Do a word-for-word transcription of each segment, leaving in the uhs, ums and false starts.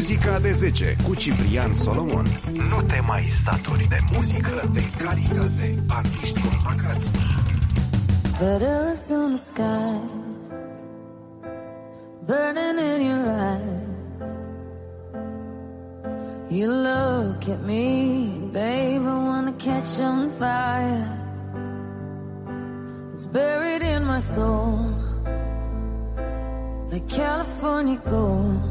Muzica de zece cu Ciprian Solomon. Nu te mai saturi de muzică de calitate. Artiști consacrați. Letters in the sky, burning in your eyes. You look at me, babe, I wanna catch on fire. It's buried in my soul, like California gold.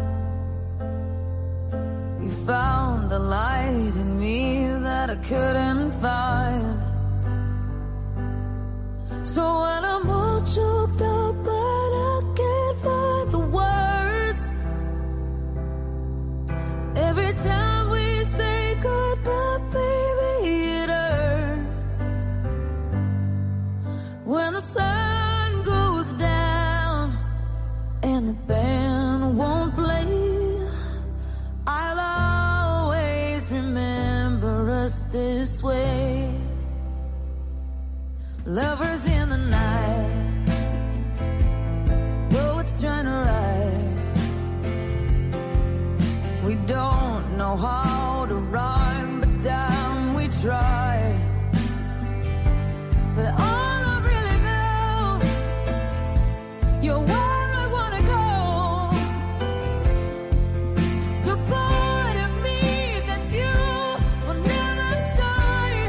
You found the light in me that I couldn't find. So when I'm all choked up but I can't find the words, every time we say goodbye, baby, it hurts. When the sun goes down and the band won't play, I'll always remember us this way. Lovers in the night, poets trying to write. We don't know how to rhyme, but damn, we try. But all I really know, you're where I wanna go. The part of me that's you will never die.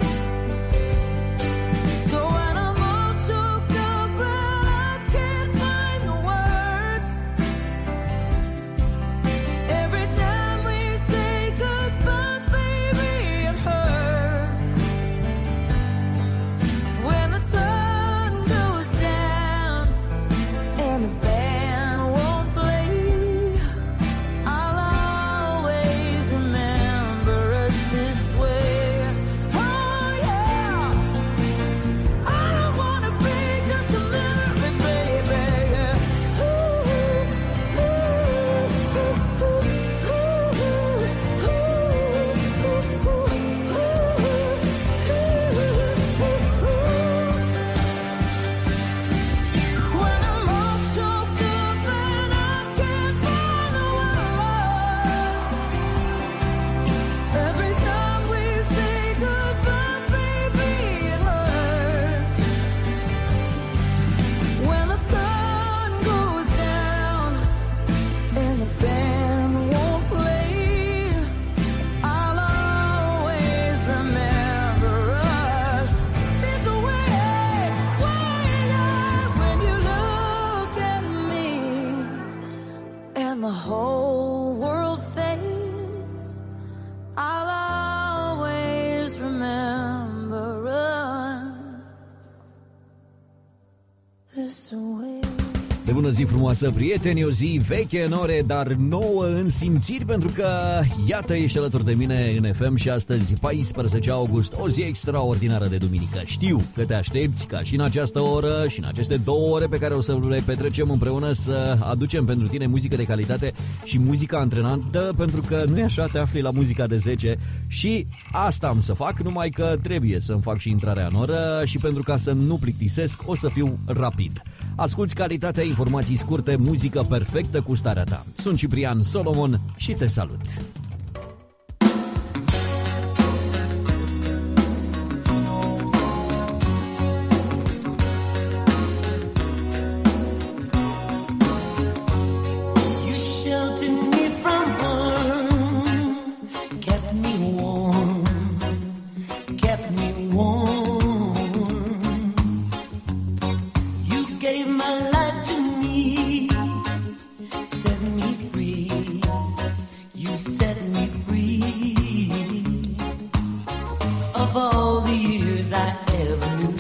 So when I'm all choked up and I can't find the words, every time we say goodbye, baby, it hurts. When the sun goes down and the band won't play, I'll always remember us this way. Oh yeah, I don't wanna be just a memory, baby. Yeah. Ooh, ooh, ooh, ooh, When I'm all choked up and I can't find the words, every time we say goodbye, baby, it hurts. When the sun goes down and the band won't play, I'll always remember us this way. When you look at me and the whole world fades, I'll always remember us this way. De bună zi frumoasă, prieteni, o zi veche în ore, dar nouă în simțiri, pentru că, iată, ești alături de mine în F M și astăzi, paisprezece august, o zi extraordinară de duminică. Știu că te aștepți ca și în această oră și în aceste două ore pe care o să le petrecem împreună să aducem pentru tine muzică de calitate și muzică antrenantă, pentru că nu e așa, te afli la Muzica de zece și asta am să fac, numai că trebuie să-mi fac și intrarea în oră și pentru ca să nu plictisesc, o să fiu rapid. Asculți calitatea, informații scurte, muzică perfectă cu starea ta. Sunt Ciprian Solomon și te salut! You sheltered me from harm, kept me warm, kept me warm. You gave my life to me, set me free. You set me free of all the years I ever knew.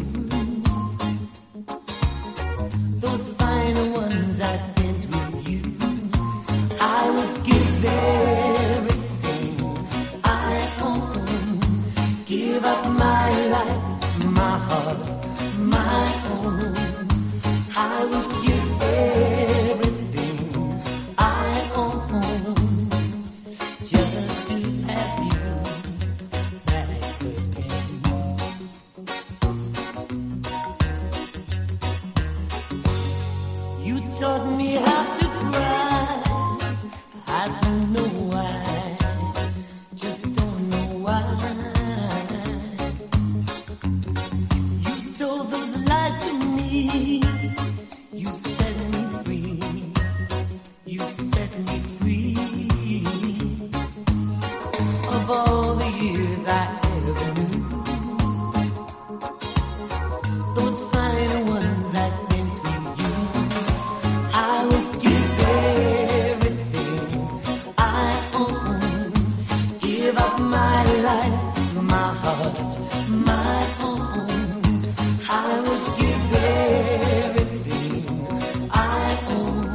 Those final ones I spent with you, I would give everything I own, give up my life, my heart, my own. I would give everything I own just to have you back again. You taught me how to cry. I don't years I ever knew. Those fine ones I spent with you, I would give everything I own, give up my life, my heart, my own. I would give everything I own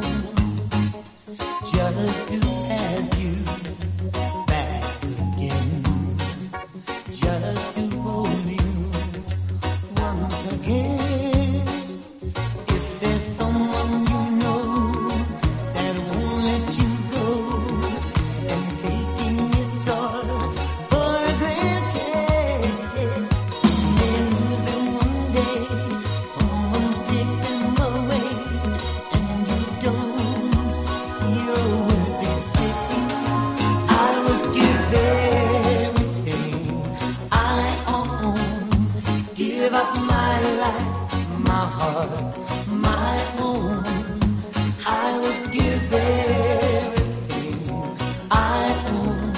just to have you back again, just to hold you once again. If there's someone you know that won't let you go and taking it all for granted, they lose them one day, someone take them away, and you don't hear a word they say. I would give everything I own, give up my life, my heart, my own. I would give everything I own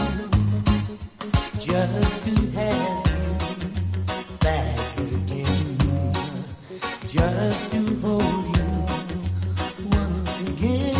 just to have you back again, just to hold you once again.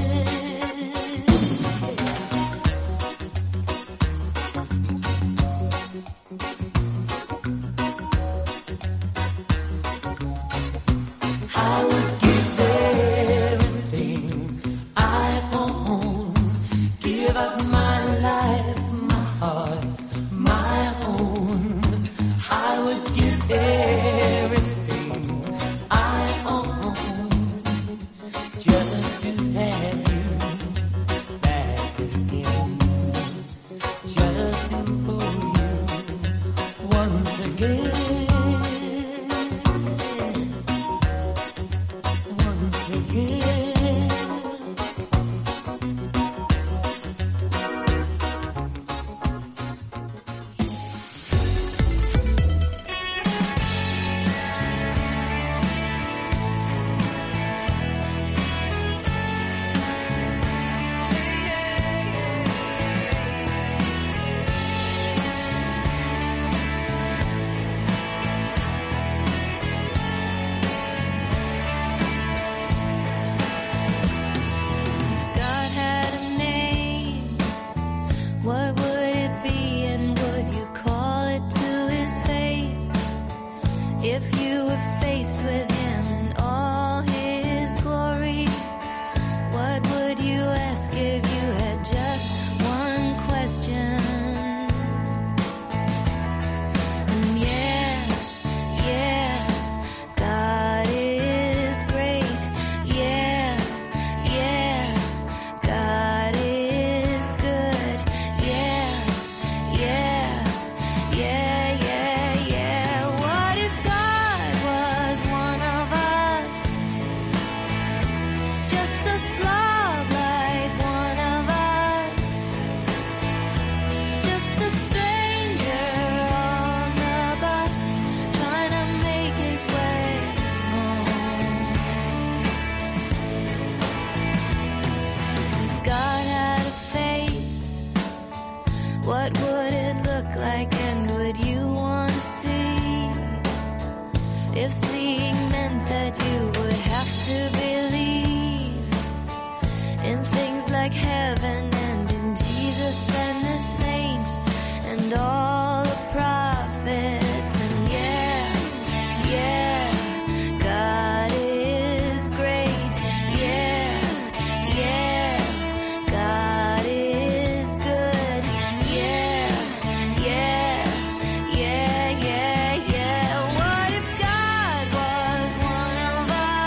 I would give everything I own, give up my life, my heart, my own. I would give everything I own just to have you back again, just to hold you once again. Once again. God had a name, what would it be, and would you call it to his face? If you were faced with him in all his glory, what would you ask if you had just one question? And yeah, yeah, God is great. Yeah, yeah, God is good. Yeah, yeah, yeah, yeah, yeah. What if God was one of us? Just a slob like one of us. Just a stranger on the bus, trying to make his way home. If God had a face, what would it look like, and would you want to see? If seeing meant that you would have to believe in things like heaven and in Jesus and the saints and all the prophets. And yeah, yeah, God is great. Yeah, yeah, God is good. Yeah, yeah, yeah, yeah, yeah. What if God was one of us?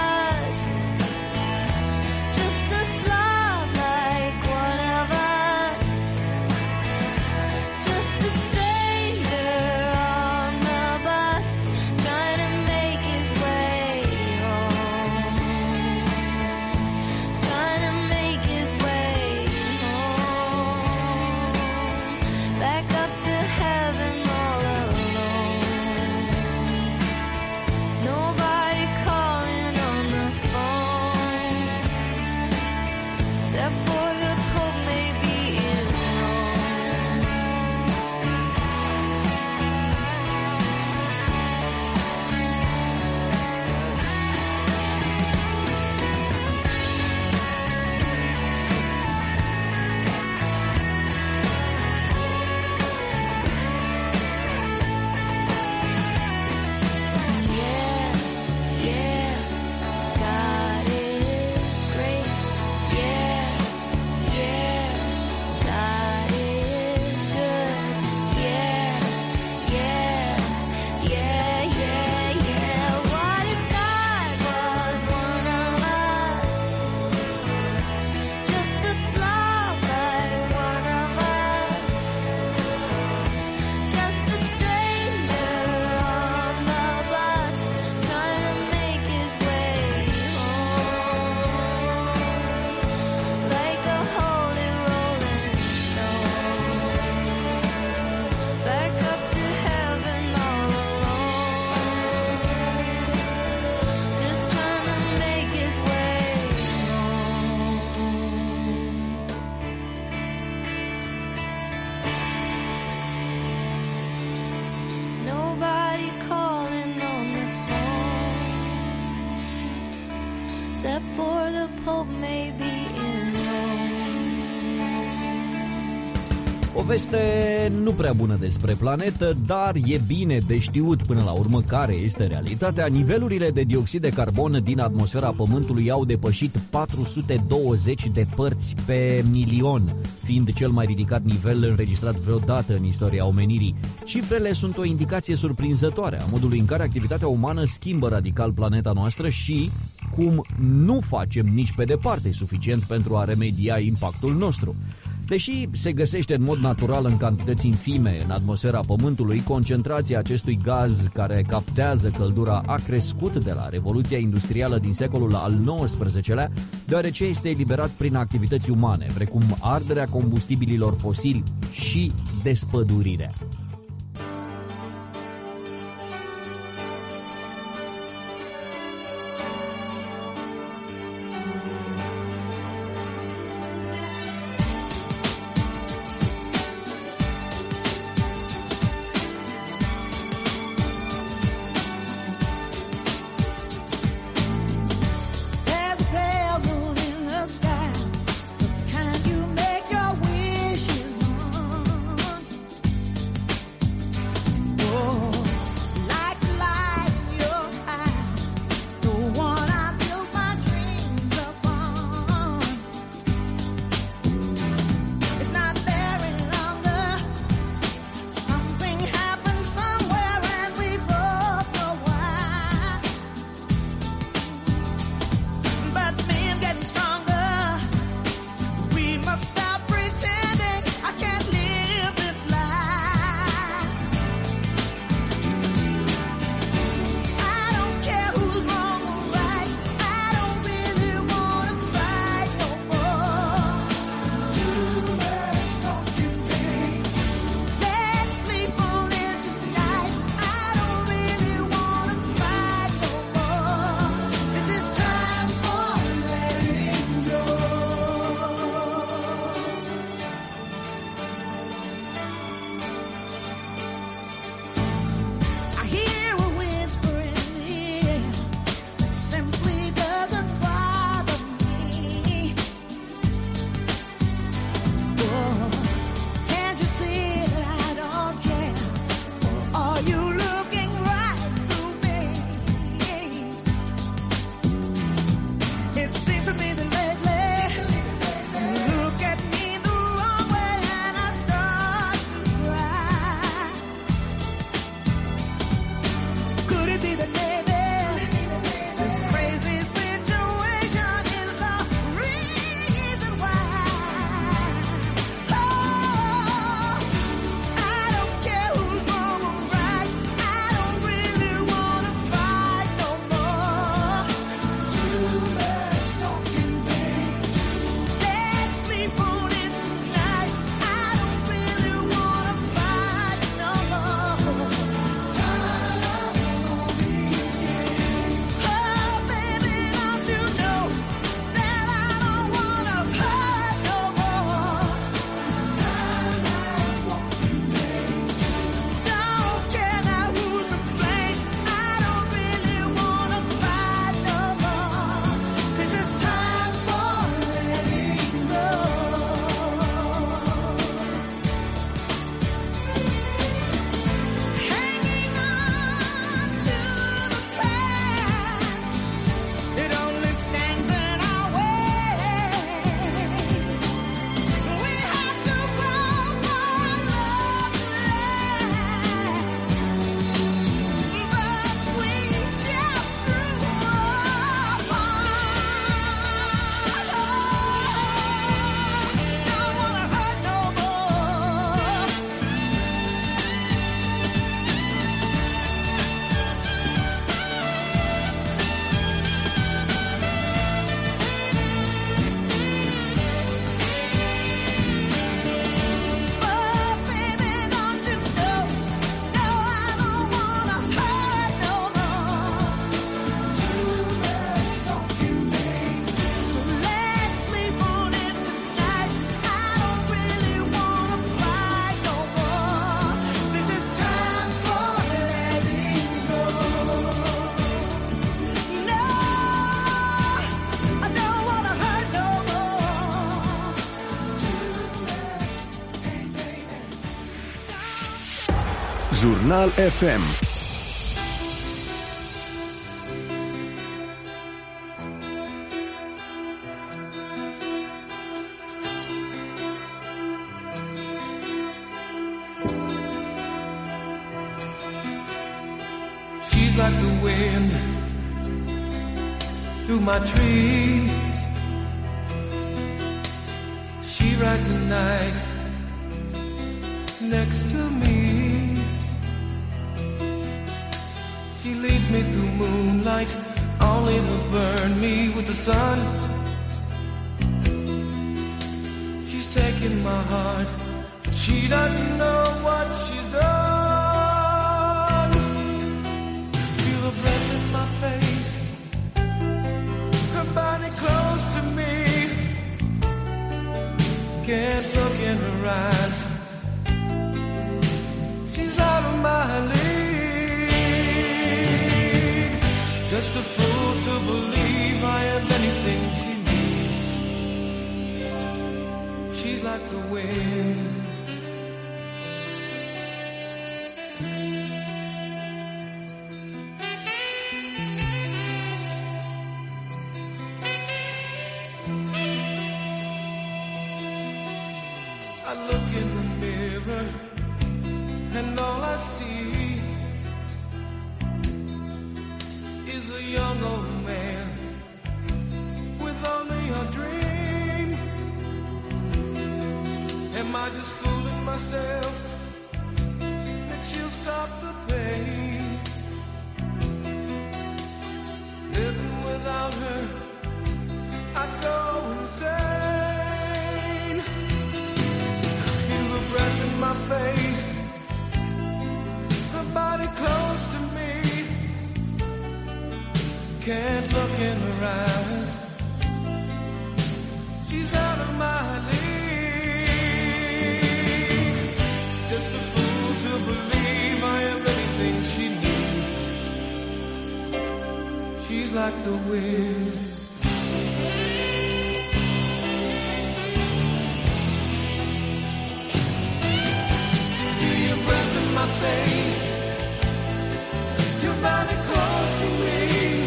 for the Pope may be in O veste nu prea bună despre planetă, dar e bine de știut până la urmă care este realitatea. Nivelurile de dioxid de carbon din atmosfera Pământului au depășit patru sute douăzeci de părți pe milion, fiind cel mai ridicat nivel înregistrat vreodată în istoria omenirii. Cifrele sunt o indicație surprinzătoare a modului în care activitatea umană schimbă radical planeta noastră și cum nu facem nici pe departe suficient pentru a remedia impactul nostru. Deși se găsește în mod natural în cantități infime în atmosfera Pământului, concentrația acestui gaz care captează căldura a crescut de la Revoluția Industrială din secolul al nouăsprezecelea, deoarece este eliberat prin activități umane, precum arderea combustibililor fosili și despădurirea. There's a pale moon in the sky. Can you make your wishes on? Jurnal F M. She's like the wind through my tree. She rides the night next to me. She leads me through moonlight, only to burn me with the sun. She's taking my heart, she doesn't know what she's done. Feel her breath in my face, her body close to me. Can't look in her eyes, she's out of my league. Just a fool to believe I have anything she needs. She's like the wind. I look in the mirror and all I see is a young old man with only a dream. Am I just fooling myself that she'll stop the pain? Living without her, I'd go insane. Feel the breath in my face, her body close to me. Can't look in her eyes, she's out of my league. Just a fool to believe I have anything she needs. She's like the wind. Feel your breath in my face, your body close to me.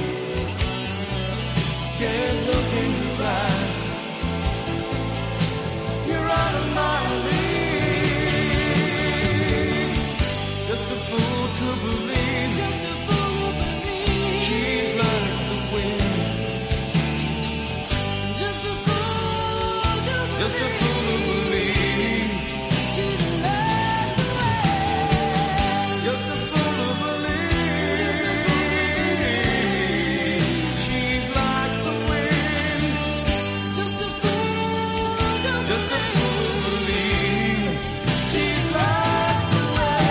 Can't look in your eyes, you're out of my league. Just a fool to believe, just a fool to believe. She's like the wind. Just a fool to believe, just a fool to believe. She's like the wind. Just a fool to believe. She's like the wind. Just a fool to just a fool to believe. She's like the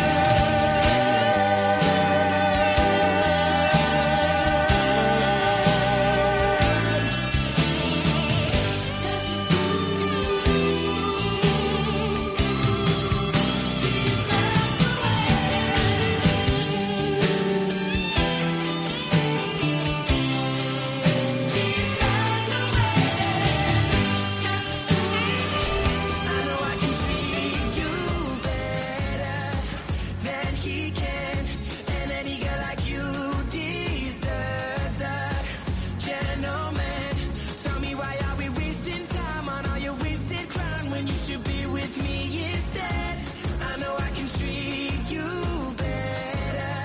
I know I can treat you better than he can, and any girl like you deserves a gentleman. Tell me, why are we wasting time on all your wasted crime when you should be with me instead? I know I can treat you better,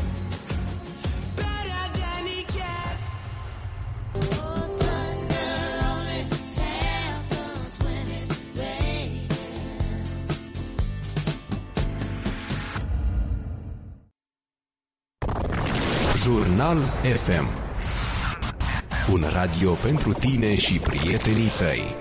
better than he can. Jurnal F M. Un radio pentru tine și prietenii tăi.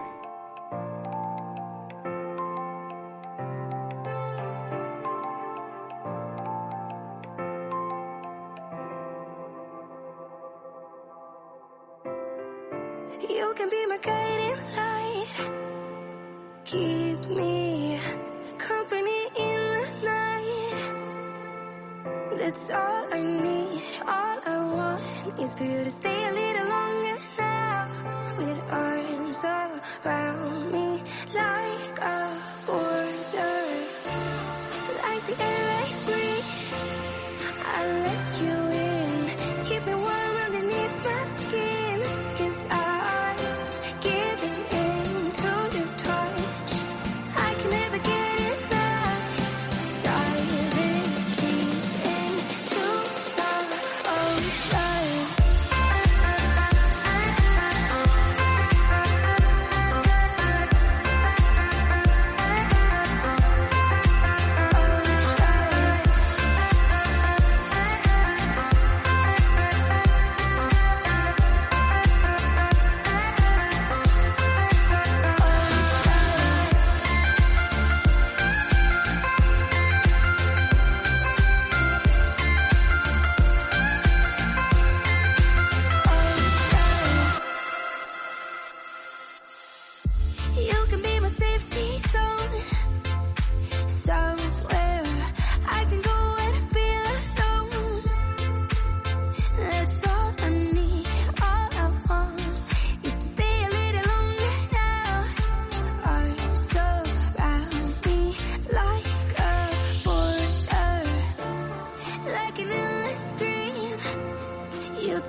You can be my guiding light, keep me company in the night. That's all I need, all I want is for you to stay a little longer now, with arms around me like a border, like the air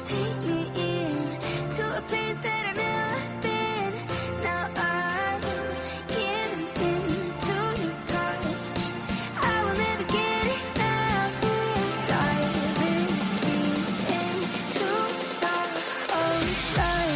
take me in to a place that I've never been. Now I'm giving in to your touch. I will never get enough. Diving deep into the ocean.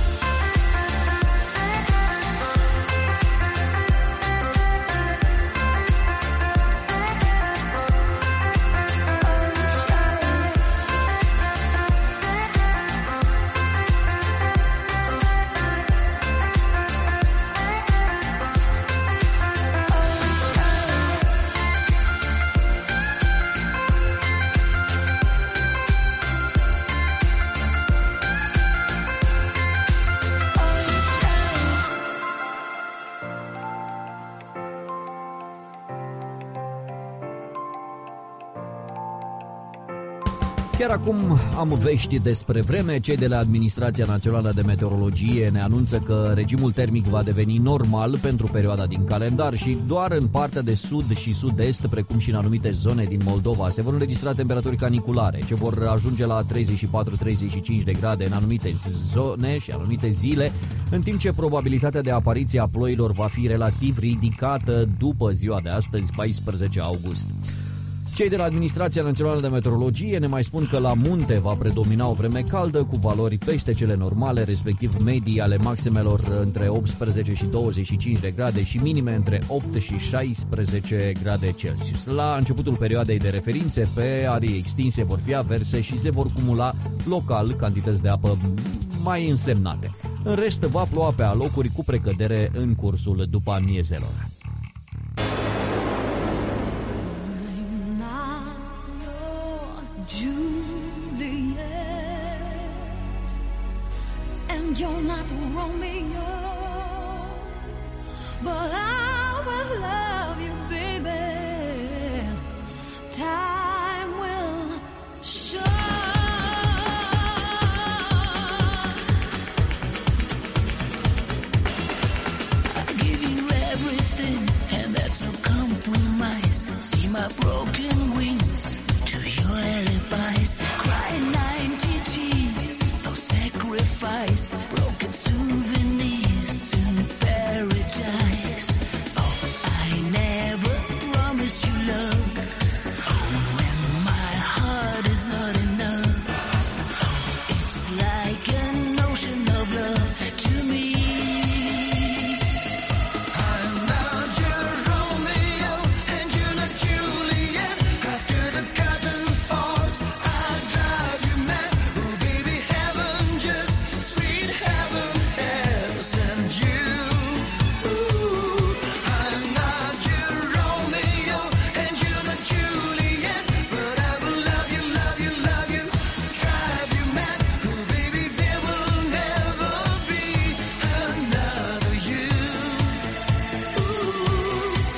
Chiar acum am vești despre vreme. Cei de la Administrația Națională de Meteorologie ne anunță că regimul termic va deveni normal pentru perioada din calendar și doar în partea de sud și sud-est, precum și în anumite zone din Moldova, se vor înregistra temperaturi caniculare, ce vor ajunge la treizeci și patru treizeci și cinci de grade în anumite zone și anumite zile, în timp ce probabilitatea de apariție a ploilor va fi relativ ridicată după ziua de astăzi, paisprezece august. Cei de la Administrația Națională de Meteorologie ne mai spun că la munte va predomina o vreme caldă cu valori peste cele normale, respectiv medii ale maximelor între optsprezece și douăzeci și cinci de grade și minime între opt și șaisprezece grade Celsius. La începutul perioadei de referințe, pe arii extinse vor fi averse și se vor cumula local cantități de apă mai însemnate. În rest, va ploua pe alocuri cu precădere în cursul după amiezelor. Juliet, and you're not Romeo, but I will love you, baby. Time will show. I give you everything, and that's no compromise. See my broken wings to your alibis, crying ninety tears, no sacrifice, broken souvenirs in paradise. Oh, I never promised you love. Oh, when my heart is not enough. Oh, it's like an ocean of love to me. I'm not your Romeo, and you're not Juliet. After the curtain falls, I'll drive you mad. Oh, baby, heaven, just sweet heaven has sent you. Ooh, I'm not your Romeo, and you're not Juliet, but I will love you, love you, love you, drive you mad. Oh, baby, there will never be another you. Ooh.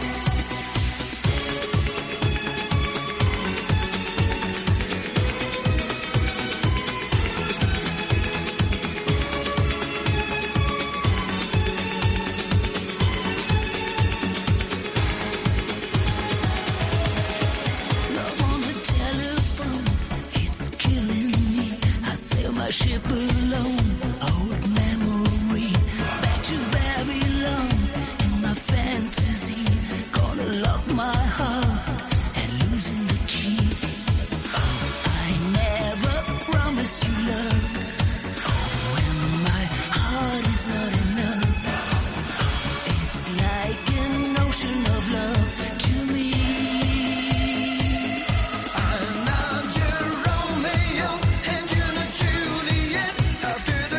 Love on the telephone, it's killing me. I sail my ship alone, old memory. Back to Babylon in my fantasy. Gonna lock my heart and losing the key. Oh, I never promised you love. Oh, when my heart is not enough. It's like an ocean of love to me. I'm not your Romeo, and you're not Juliet. After the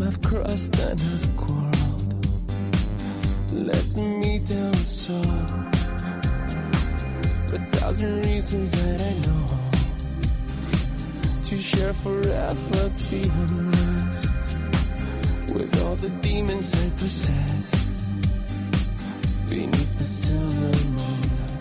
I've crossed and I've quarreled. Let's meet down so. A thousand reasons that I know to share forever, be unrest with all the demons I possess beneath the silver moon.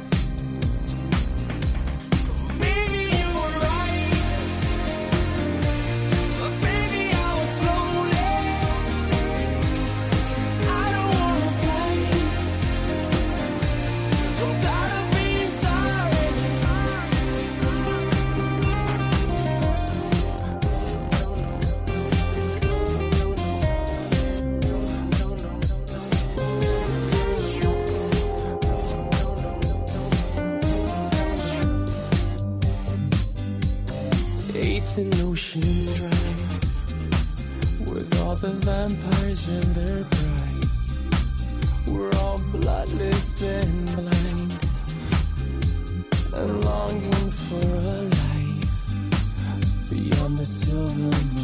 An ocean dry with all the vampires and their brides. We're all bloodless and blind and longing for a life beyond the silver moon.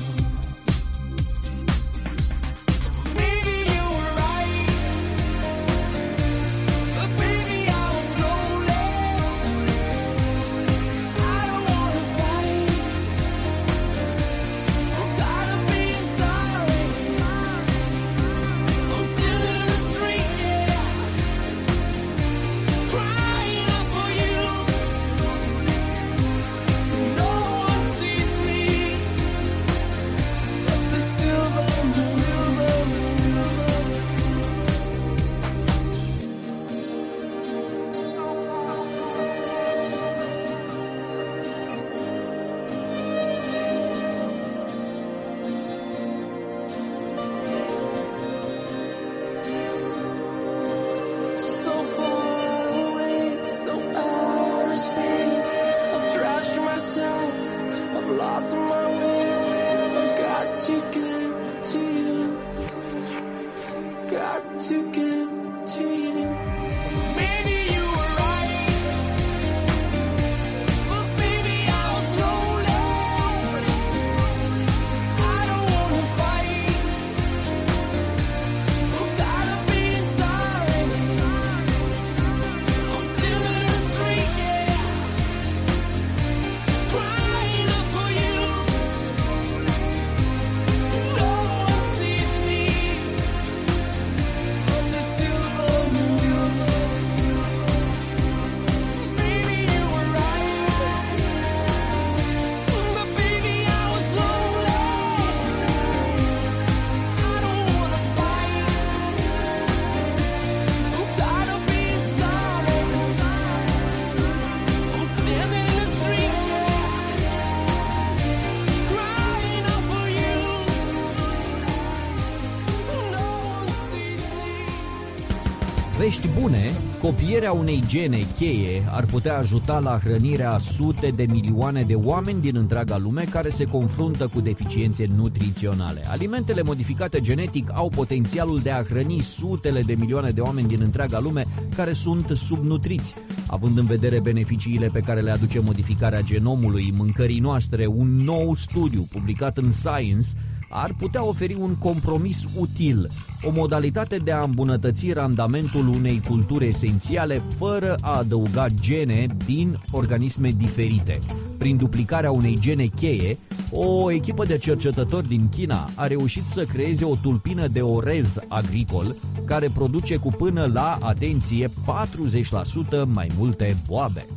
Vești bune, copierea unei gene cheie ar putea ajuta la hrănirea sute de milioane de oameni din întreaga lume care se confruntă cu deficiențe nutriționale. Alimentele modificate genetic au potențialul de a hrăni sutele de milioane de oameni din întreaga lume care sunt subnutriți. Având în vedere beneficiile pe care le aduce modificarea genomului mâncării noastre, un nou studiu publicat în Science ar putea oferi un compromis util, o modalitate de a îmbunătăți randamentul unei culturi esențiale fără a adăuga gene din organisme diferite. Prin duplicarea unei gene cheie, o echipă de cercetători din China a reușit să creeze o tulpină de orez agricol care produce cu până la, atenție, patruzeci la sută mai multe boabe.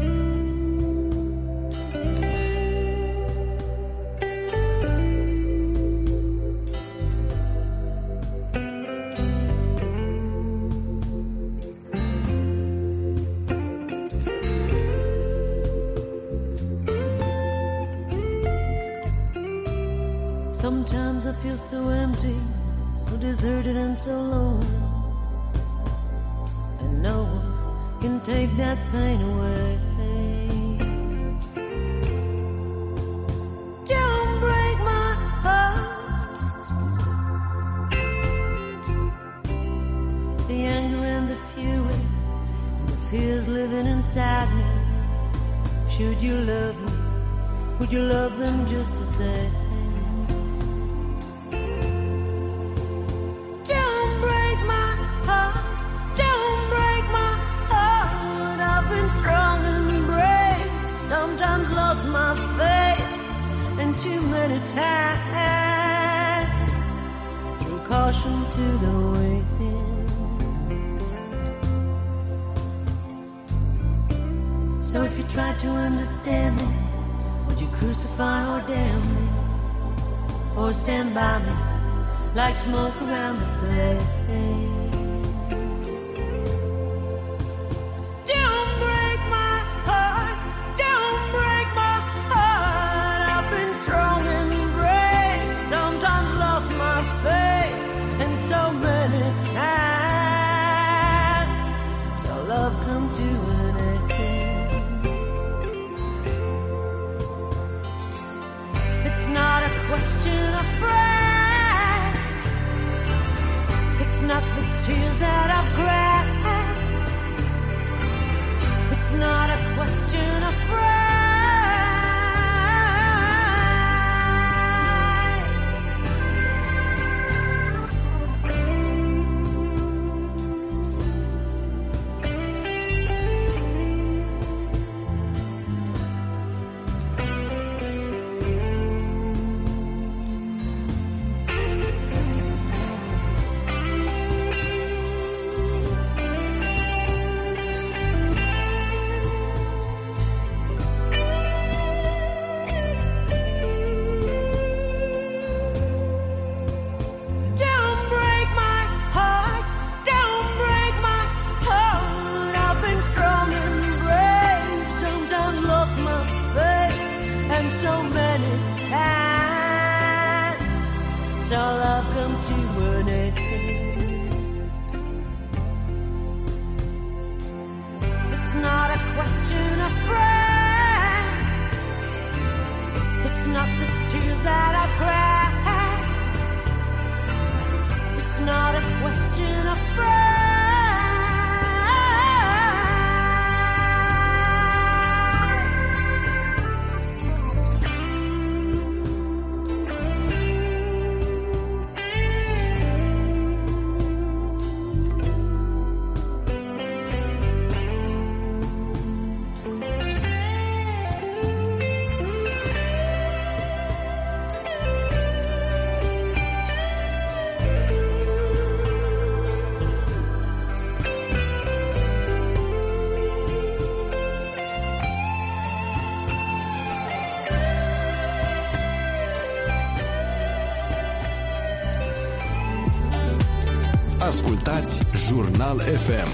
Sometimes I feel so empty, so deserted and so alone, and no one can take that pain away. Don't break my heart. The anger and the fury and the fears living inside me. Should you love me, would you love them just the same? caution to the wind. So if you tried to understand me, would you crucify or damn me? Or stand by me like smoke around the flame? Not the tears that I've cried. It's not a question of pride. Ascultați Jurnal F M.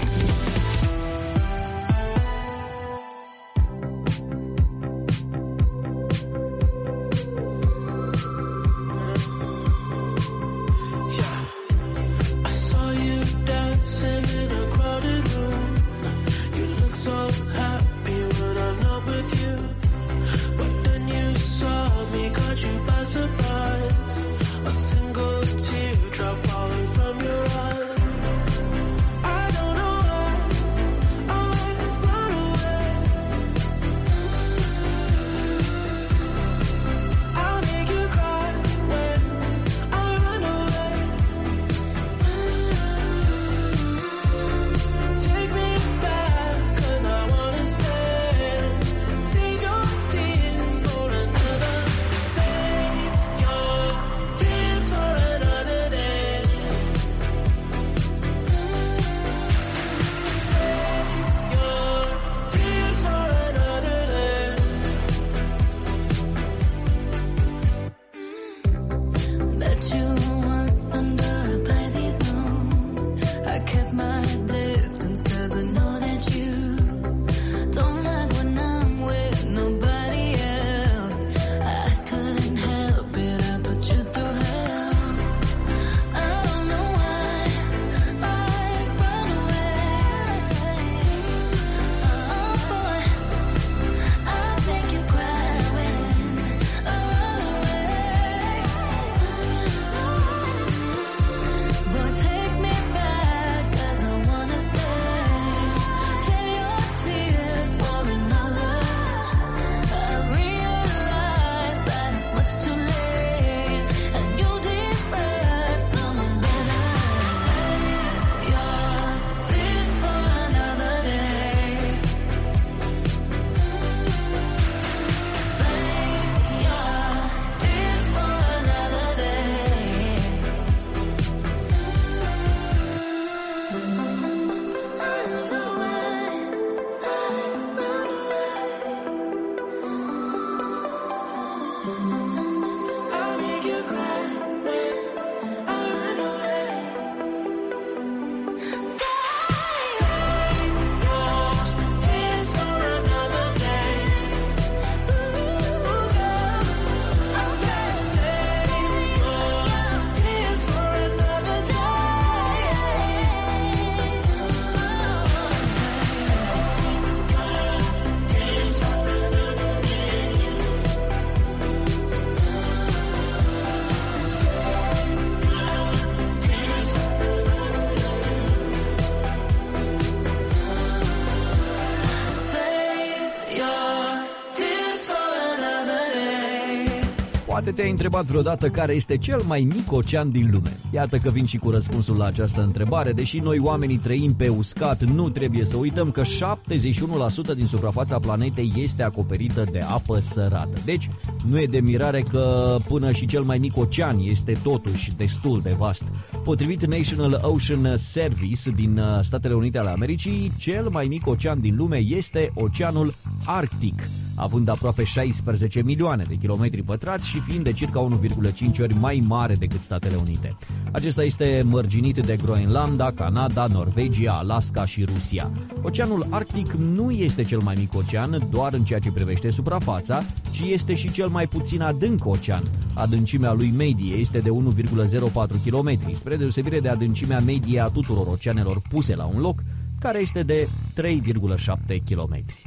Poate te-ai întrebat vreodată care este cel mai mic ocean din lume. Iată că vin și cu răspunsul la această întrebare. Deși noi oamenii trăim pe uscat, nu trebuie să uităm că șaptezeci și unu la sută din suprafața planetei este acoperită de apă sărată. Deci nu e de mirare că până și cel mai mic ocean este totuși destul de vast. Potrivit National Ocean Service din Statele Unite ale Americii, cel mai mic ocean din lume este Oceanul Arctic, având aproape șaisprezece milioane de kilometri pătrați și fiind de circa unu virgulă cinci ori mai mare decât Statele Unite. Acesta este mărginit de Groenlanda, Canada, Norvegia, Alaska și Rusia. Oceanul Arctic nu este cel mai mic ocean doar în ceea ce privește suprafața, ci este și cel mai puțin adânc ocean. Adâncimea lui medie este de unu virgulă zero patru kilometri, spre deosebire de adâncimea medie a tuturor oceanelor puse la un loc, care este de trei virgulă șapte kilometri.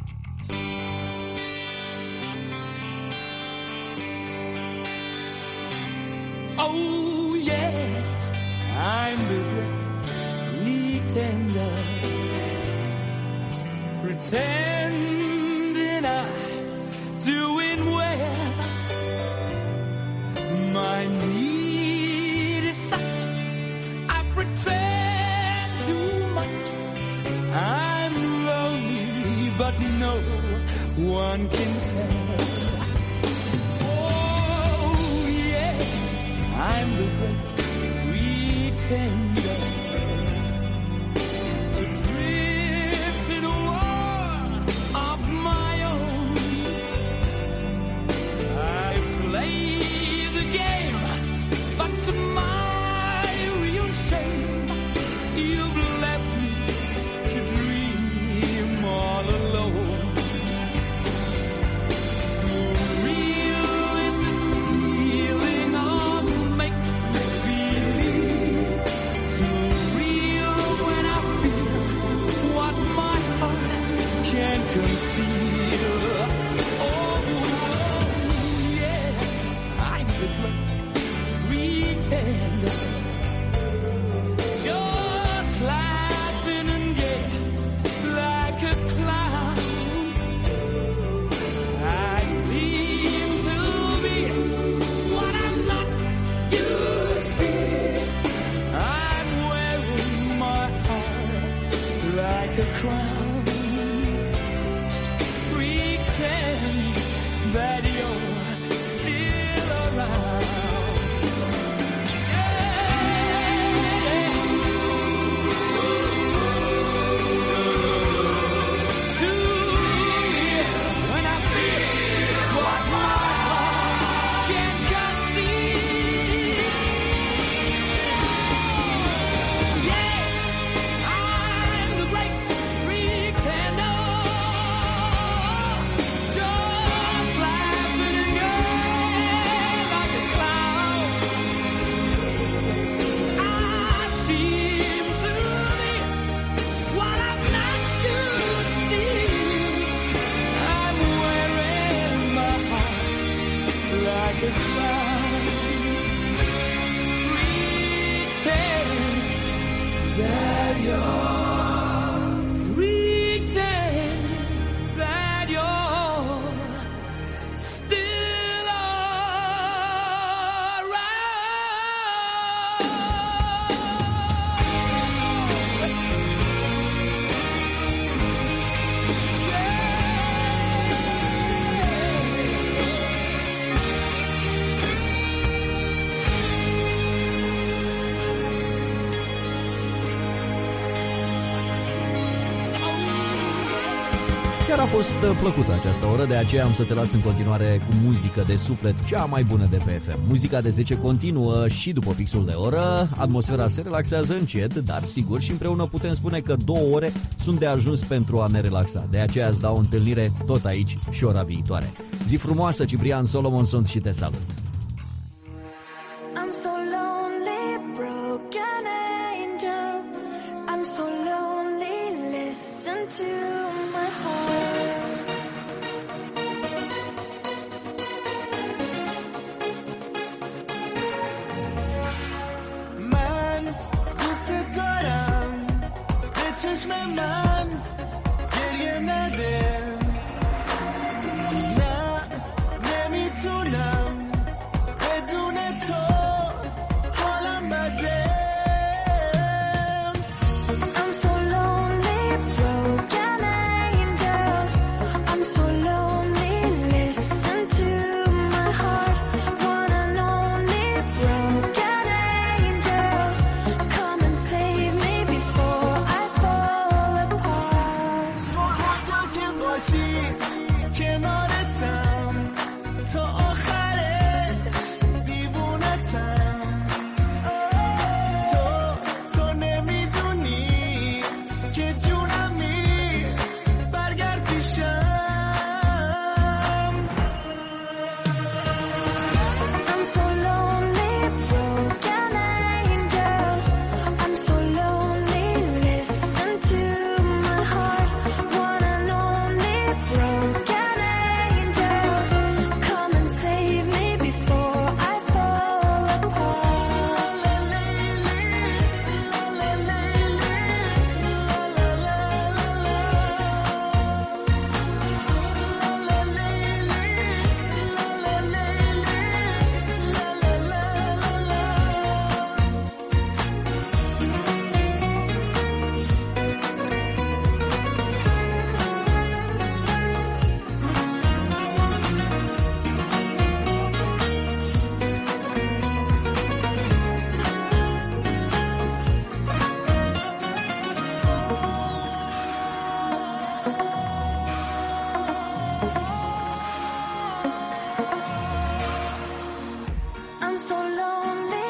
Oh yes, I'm the great pretender, pretending I'm doing well. My need is such, I pretend too much. I'm lonely, but no one can tell. I'm the great pretender, adrift in a world of my own. I play the game, but to my real shame, you've left me to dream all alone. Chiar a fost plăcută această oră, de aceea am să te las în continuare cu muzică de suflet cea mai bună de pe F M. Muzica de zece continuă și după fixul de oră, atmosfera se relaxează încet, dar sigur și împreună putem spune că două ore sunt de ajuns pentru a ne relaxa. De aceea îți dau o întâlnire tot aici și ora viitoare. Zi frumoasă, Ciprian Solomon sunt și te salut! I'm so lonely, broken angel. I'm so lonely, listen to my heart. من دوست دارم به چشم من گریه نده، نه نمیتونم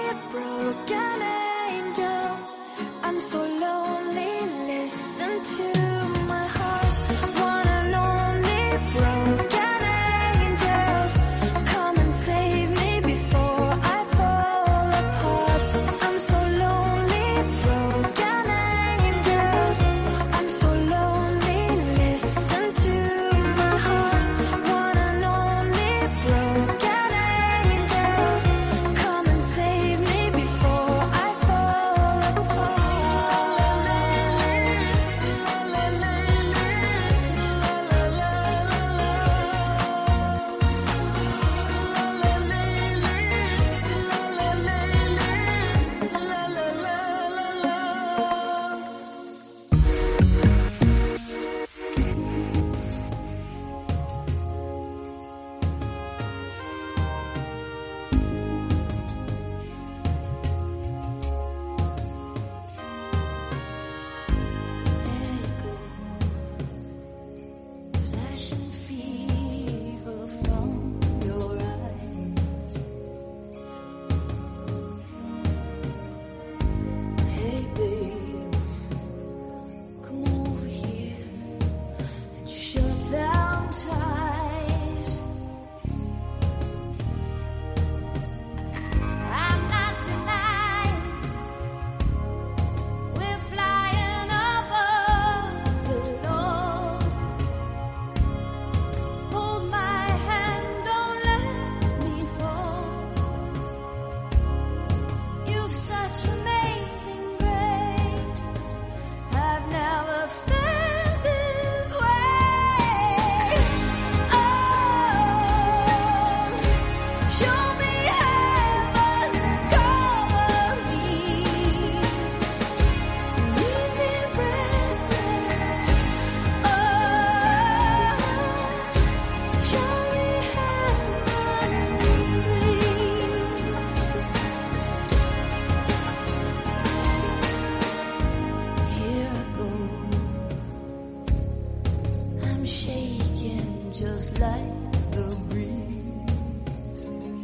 broken angel. I'm so lonely, listen to my heart. One and only broken angel. Come and save me before I fall apart. I'm so lonely, broken angel. I'm so lonely, listen to my heart. One and only broken angel. Come and save me before I fall apart. Flashing fever from your eyes. Hey babe, come over here and shut down tight. I'm not denying we're flying above it all. Hold my hand, don't let me fall. You've such amazing grace. I've never felt this way. Oh, show me heaven, cover me, leave me breathless. Oh, show me heaven, please. Here I go. I'm shaking just like the breeze.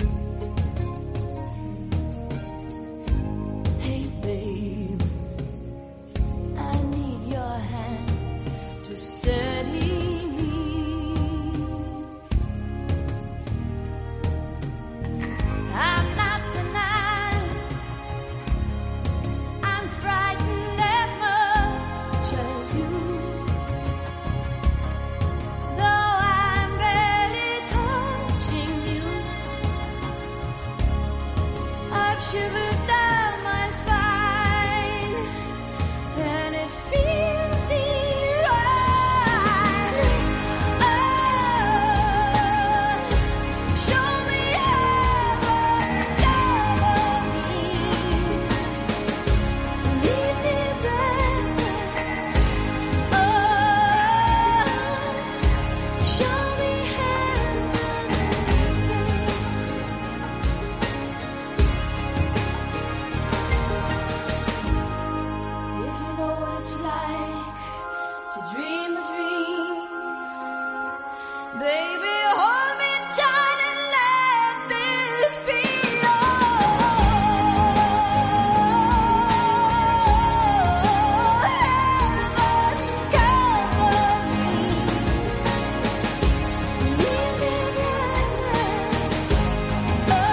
Hey babe, I need your hand to steady me. I'm not denying I'm frightened as much as you. Though I'm barely touching you, I've shivers down my spine, and it feels divine. Oh, show me heaven, cover me, leave me breathless. Oh, show me heaven. If you know what it's like to dream a dream, baby, hold me tight and let this be heaven. Cover me, leave me breathless. Oh,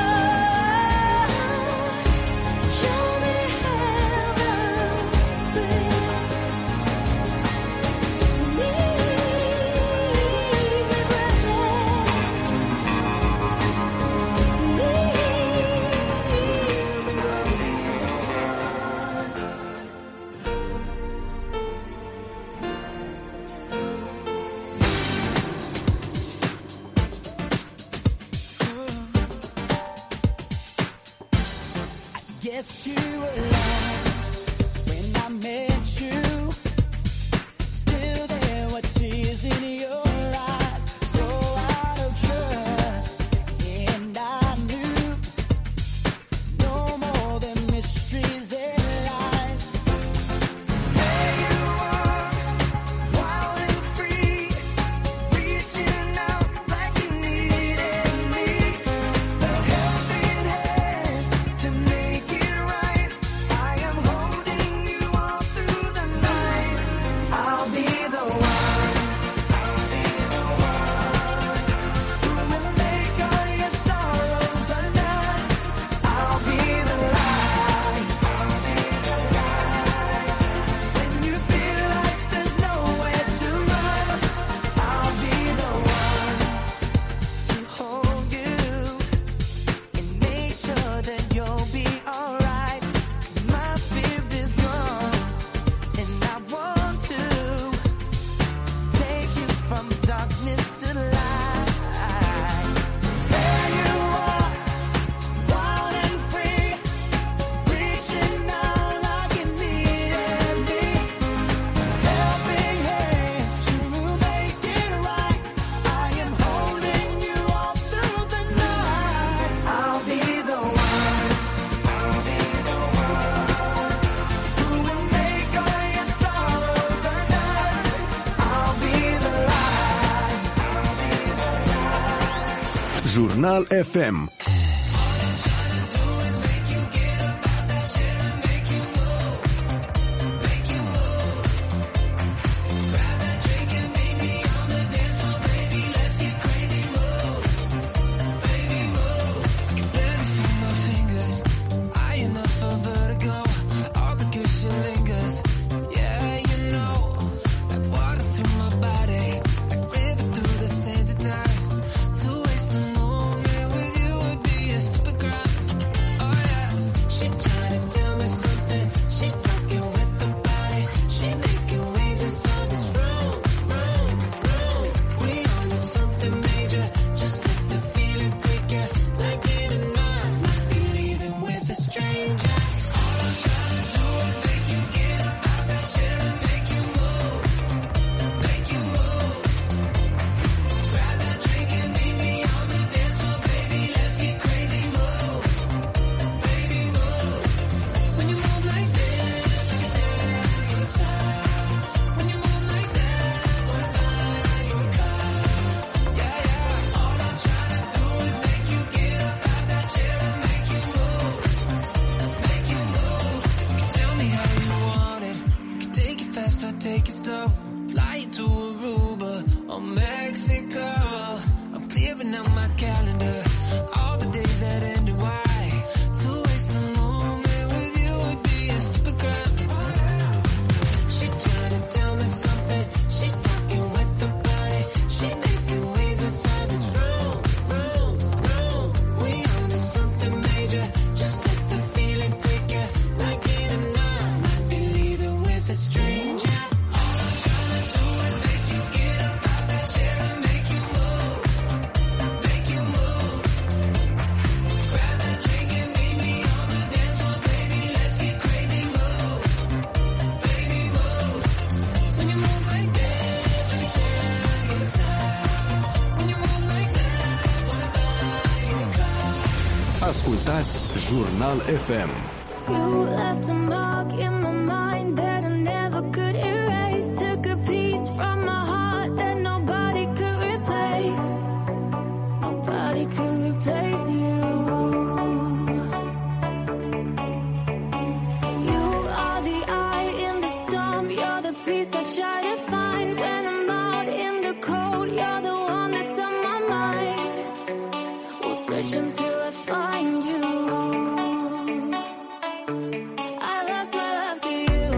show me heaven, please. Leave me Guess you were lost when I met you. Still there were tears in your eyes, so out of trust. And I knew no more than mysteries and lies. There you are, wild and free, reaching out like you needed me. The helping hand to make Jurnal F M. Ascultați Jurnal F M. You left a mark in my mind that I never could erase. Took a piece from my heart that nobody could replace. Nobody could replace you. You are the eye in the storm. You're the peace I try to find when I'm out in the cold. You're the one that's on my mind. We'll search until I find you. I lost my love to you.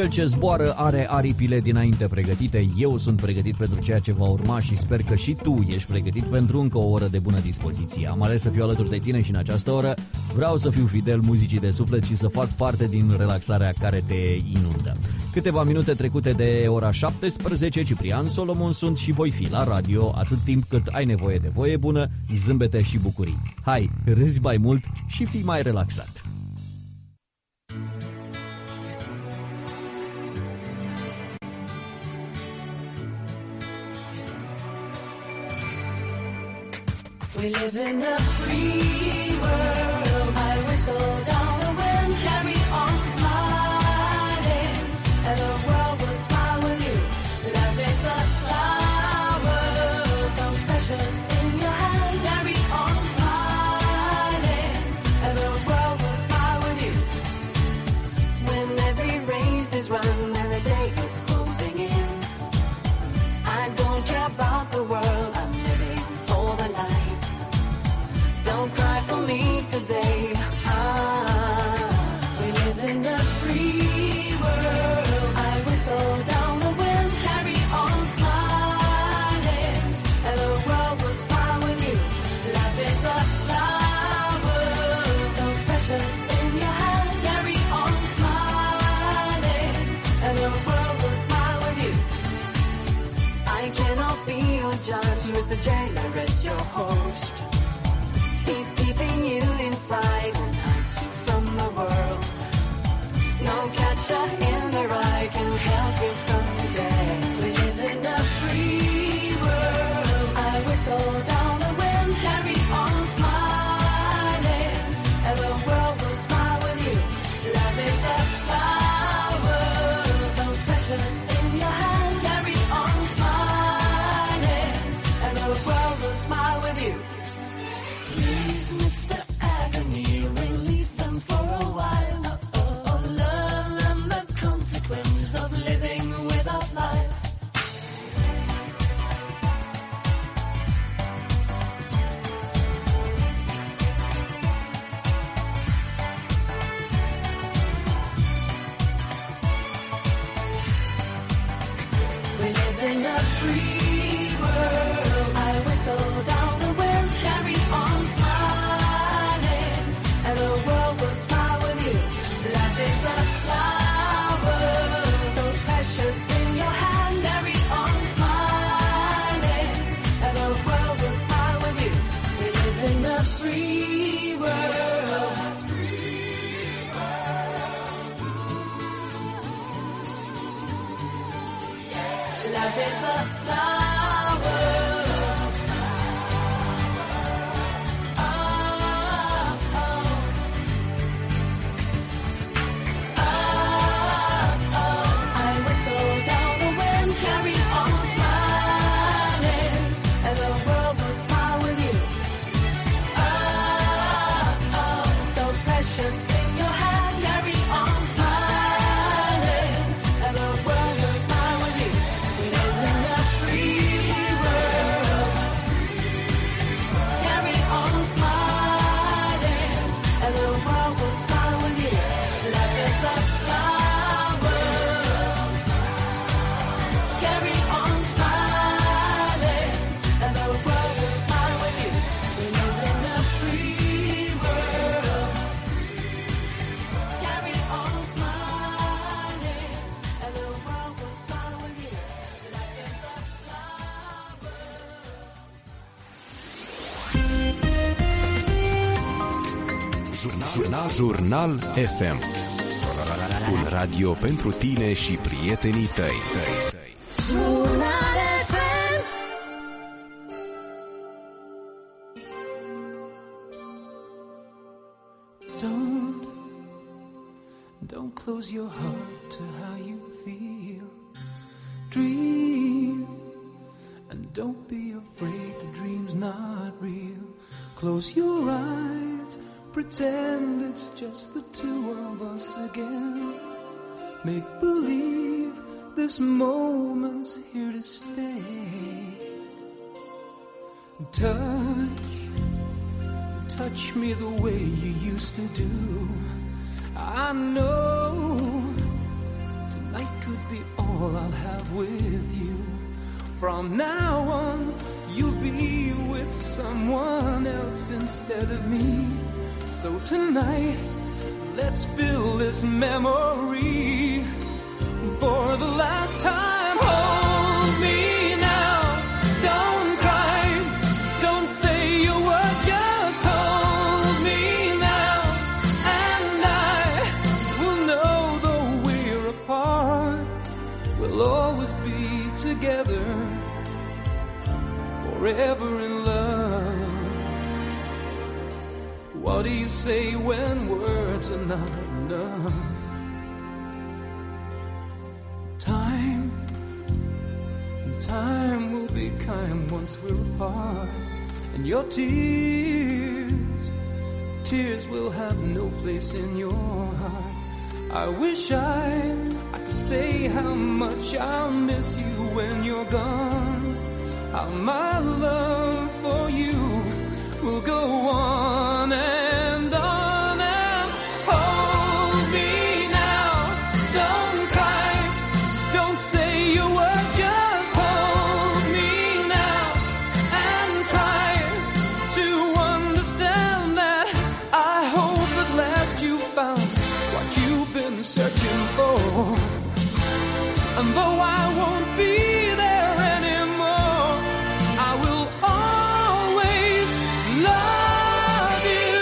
Cel ce zboară are aripile dinainte pregătite. Eu sunt pregătit pentru ceea ce va urma și sper că și tu ești pregătit pentru încă o oră de bună dispoziție. Am ales să fiu alături de tine și în această oră vreau să fiu fidel muzicii de suflet și să fac parte din relaxarea care te inundă. Câteva minute trecute de ora șaptesprezece, Ciprian Solomon sunt și voi fi la radio atât timp cât ai nevoie de voie bună, zâmbete și bucurii. Hai, râzi mai mult și fii mai relaxat. We live in a free world. I whistle down the wind, carry on smiling, and the world will smile with you. Love is a flower, so precious in your hand. Carry on smiling, and the world will smile with you. When every race is run and the day is closing in, I don't care about the world. I'm living for the light. Don't cry for me today. Ah, we live in a free world. I whistle down the wind, carry on smiling, and the world will smile with you. Love is a flower, so precious in your hand. Carry on smiling, and the world will smile with you. I cannot be your judge, Mister Generous, your host. He's keeping you inside and hides you from the world. No catcher in the rye can help you from today. We live in a free world. I whistle down the wind, carry on smiling, and the world will smile with you. Love is a flower, so precious in your hand. Carry on smiling, and the world will smile with you. Please, Mister Agony, release them for a while. Oh, oh, oh, learn them the consequence of living without life. We live in a free world. I whistle down the wind, carry on smiling, and the world will smile with you. Life is a flower, so precious in your hand. Carry on smiling, and the world will smile with you. We live in a free world. Life is a flower. Jurnal, Jurnal F M. Un radio pentru tine și prietenii tăi. Jurnal F M. Don't, don't close your heart to how you feel. Dream, and don't be afraid the dream's not real. Close your eyes, pretend it's just the two of us again. Make believe this moment's here to stay. Touch, touch me the way you used to do. I know could be all I'll have with you. From now on, you'll be with someone else instead of me. So tonight, let's fill this memory for the last time. Hold me now, don't cry, don't say a word, just hold me now, and I will know though we're apart, we'll always be together, forever in love. What do you say when words are not enough? Time, time will be kind once we're apart. And your tears, tears will have no place in your heart. I wish I, I could say how much I'll miss you when you're gone. How my love for you will go on and on and hold me now. Don't cry, don't say a word, just hold me now and try to understand that I hope at last you found what you've been searching for. And though I won't be there anymore, I will always love you.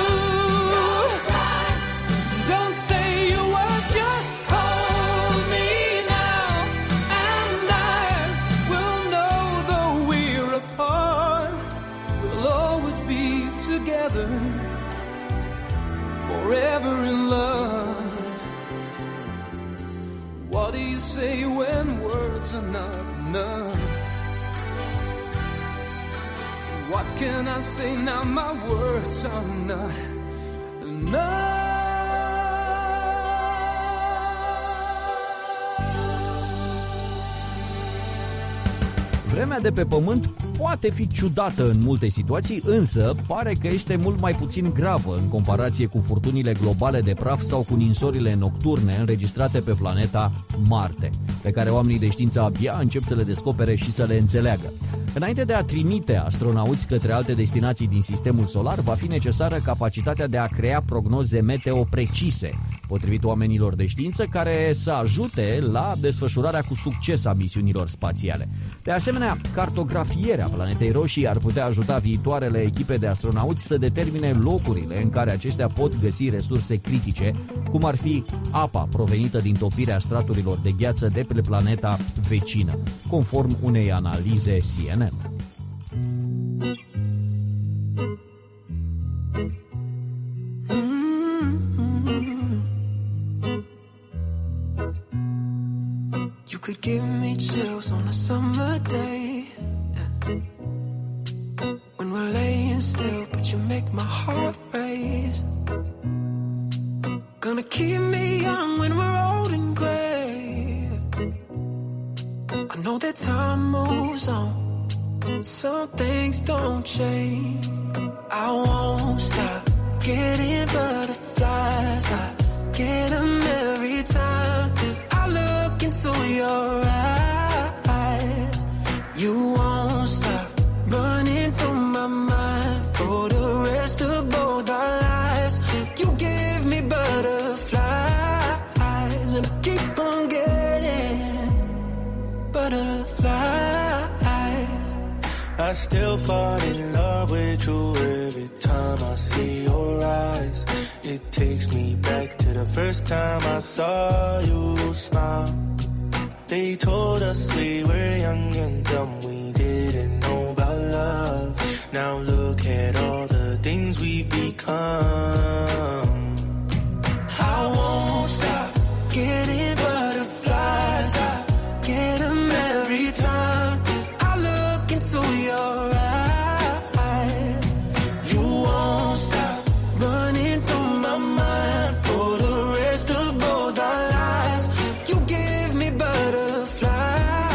Don't say a word, just hold me now, and I will know though we're apart, we'll always be together, forever in love. What do you say when words are not enough? What can I say now? My words are not enough. Vremea de pe pământ poate fi ciudată în multe situații, însă pare că este mult mai puțin gravă în comparație cu furtunile globale de praf sau cu ninsorile nocturne înregistrate pe planeta Marte, pe care oamenii de știință abia încep să le descopere și să le înțeleagă. Înainte de a trimite astronauți către alte destinații din sistemul solar, va fi necesară capacitatea de a crea prognoze meteo precise, potrivit oamenilor de știință, care să ajute la desfășurarea cu succes a misiunilor spațiale. De asemenea, cartografierea planetei roșii ar putea ajuta viitoarele echipe de astronauți să determine locurile în care acestea pot găsi resurse critice, cum ar fi apa provenită din topirea straturilor de gheață de pe planeta vecină, conform unei analize C N N. You could give me chills on a summer day, yeah. When we're laying still, but you make my heart race. Gonna keep me young when we're old and gray. I know that time moves on, some things don't change. I won't stop getting butterflies, I get them every time I look into your eyes. You won't stop running through my mind for the rest of both our lives. You give me butterflies, and I keep on getting butterflies. I still fall in love with you every time I see your eyes. It takes me back to the first time I saw you smile. They told us we were young and dumb, we didn't know about love. Now look at all the things we've become. I won't stop getting butterflies, I get them every time I look into your eyes. You won't stop running through my mind for the rest of both our lives. You give me butterflies.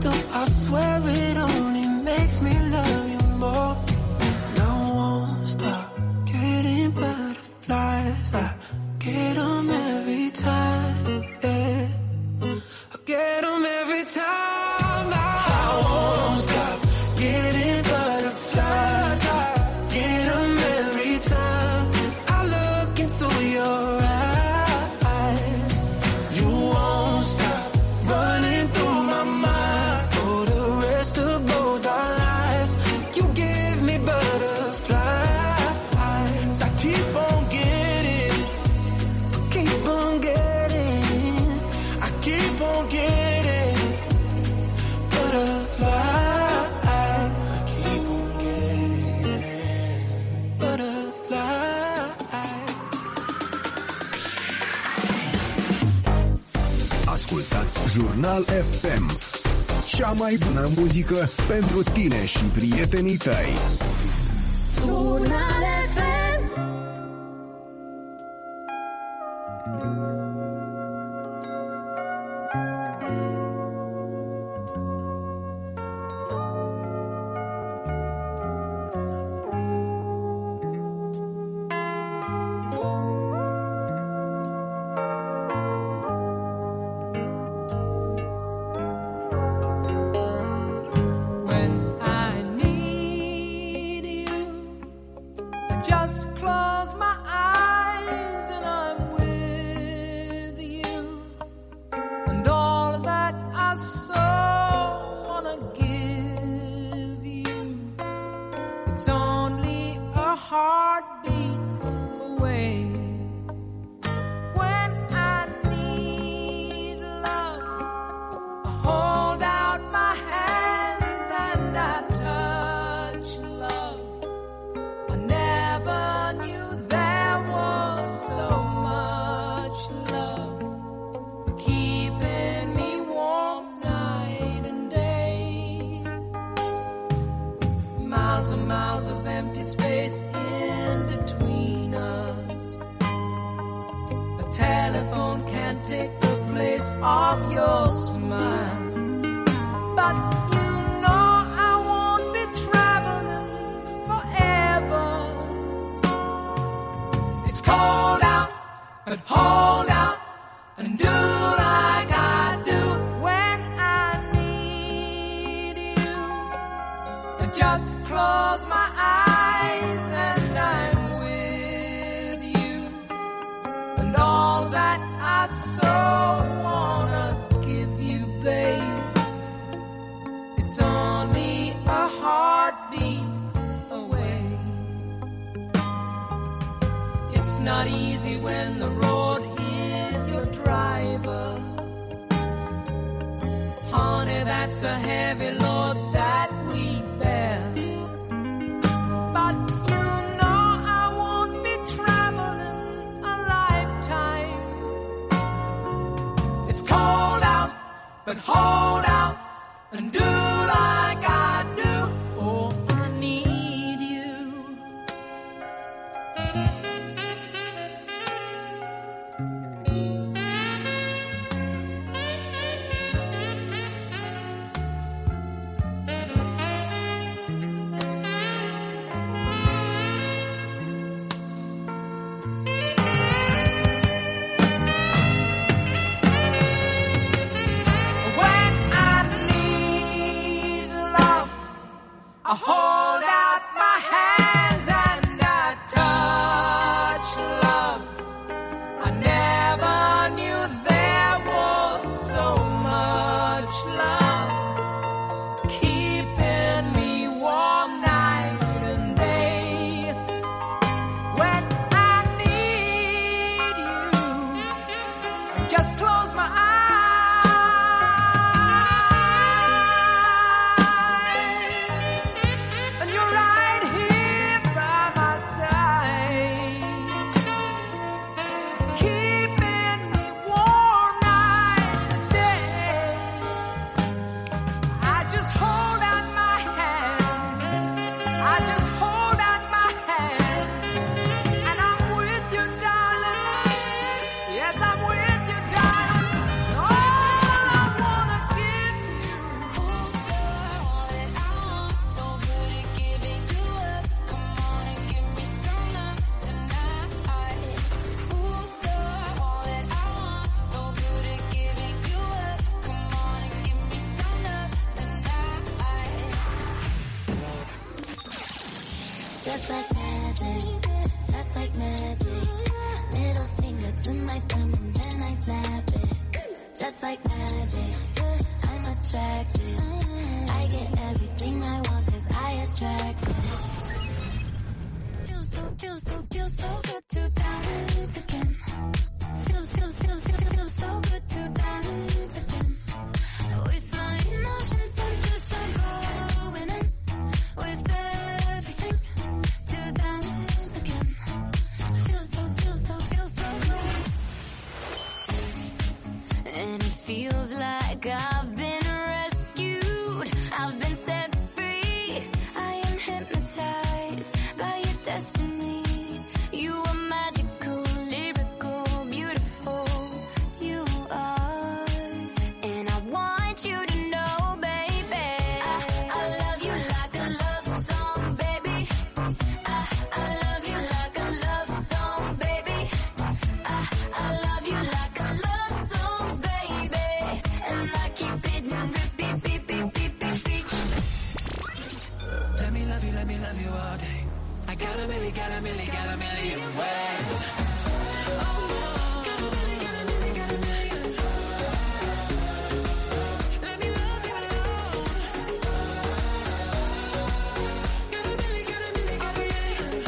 though I swear it only makes me love you more. And I won't stop getting butterflies. I get them every time, yeah. I get them every time. I won't stop getting butterflies. I get them every time I look into your eyes. You won't stop running through my mind for the rest of both our lives. You give me butterflies. I keep on getting, keep on getting, I keep on getting butterflies. I keep on getting butterflies. Ascultați Jurnal F M, cea mai bună muzică pentru tine și prietenii tăi. Jurnal F M. When I need you, I just close my eyes and I'm with you. And all that I so wanna give you, it's only a heartbeat away. When I need love, I hold out my hands and I touch love. I never knew there was so much love keeping me warm night and day. Miles and miles of empty space in between us. A telephone can't take the place of your smile. But you know I won't be traveling forever. It's cold out, but hold out and do like I do when I need you. I just close my eyes and I'm with you. And all that I so wanna give you, babe, it's only a heartbeat away. It's not easy when the road is your driver. Honey, that's a heavy load that we bear. But you know I won't be traveling a lifetime. It's cold out, but hold out and do like I do. Oh, I need you. When I need love, I hold out my hands and I touch love. I never knew there was so much love keeping me warm night and day. When I need you, I just close my eyes. And you're right here by my side, keeping me warm night and day. I just hold Just like magic, just like magic. Middle finger to my thumb and then I snap it. Just like magic, I'm attracted. I get everything I want cause I attract it. Feels so, feels so, feels so good to dance again. Feels, feels, feels, feels, feels so good to dance again. With my emotions I'm just I'm going in. With everything to dance again. Feels so, feels so, feels so good. And it feels like I've been rescued. I've been set free. I am hypnotized by your destiny. You are magical, lyrical, beautiful. You are. And I want you to know, baby, I, I love you like a love song, baby. I, I love you like a love song, baby. I, I love you like a love song, baby. And I keep it on repeat, beep, beep, beep, beep, beep. Let me love you, let me love you all day. I got a million, got a million, got a million ways. Oh no, got a million, got a million, got a million. Let me love you alone. Got a million, got a million, got a million.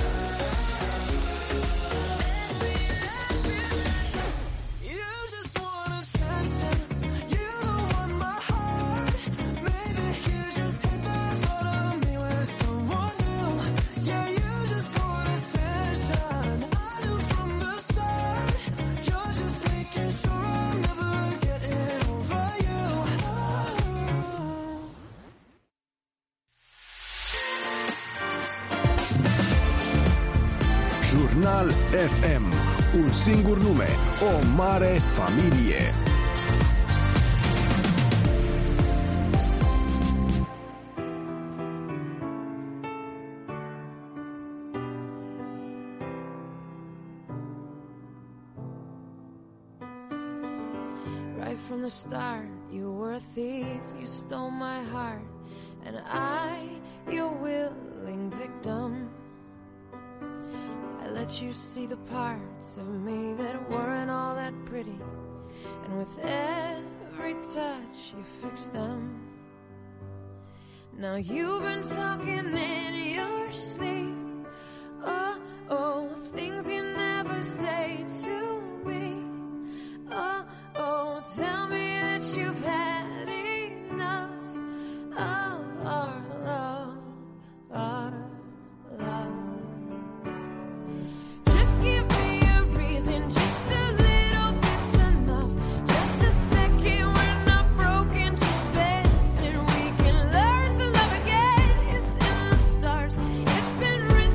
You just want attention. You don't want my heart. Maybe you just hit the thought of me with someone new. Yeah, you just want attention. I knew from the start. You're just making sure I'm never getting over you. Jurnal F M. Un singur nume, o mare familie. Right from the start, you were a thief, you stole my heart, and I, your willing victim. I let you see the parts of me that weren't all that pretty, and with every touch you fixed them. Now you've been talking in your sleep, oh, oh, things you never say to me. Oh, oh, tell me that you've had enough of our love, our love. Just give me a reason, just a little bit's enough. Just a second, we're not broken, just bends, and we can learn to love again. It's in the stars, it's been written.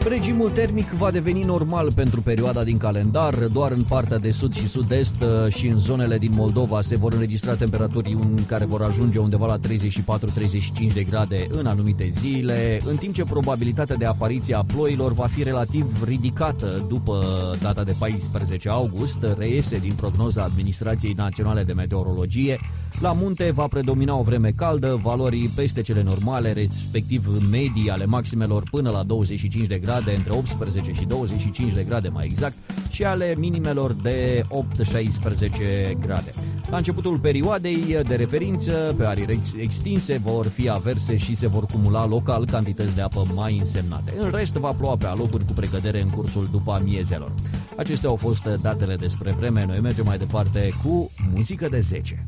Regimul termic va deveni normal pentru perioada din calendar. Doar în partea de sud și sud-est și în zonele din Moldova se vor înregistra temperaturi care vor ajunge undeva la treizeci și patru treizeci și cinci de grade în anumite zile, în timp ce probabilitatea de apariție a ploilor va fi relativ ridicată după data de paisprezece august, reiese din prognoza Administrației Naționale de Meteorologie. La munte va predomina o vreme caldă, valori peste cele normale, respectiv medii ale maximelor până la douăzeci și cinci de grade, între optsprezece și douăzeci și cinci de grade mai exact, și ale minimelor de opt șaisprezece grade. La începutul perioadei de referință, pe arii extinse vor fi averse și se vor cumula local cantități de apă mai însemnate. În rest, va ploua pe alocuri cu precădere în cursul după amiezelor. Acestea au fost datele despre vreme. Noi mergem mai departe cu muzică de zece.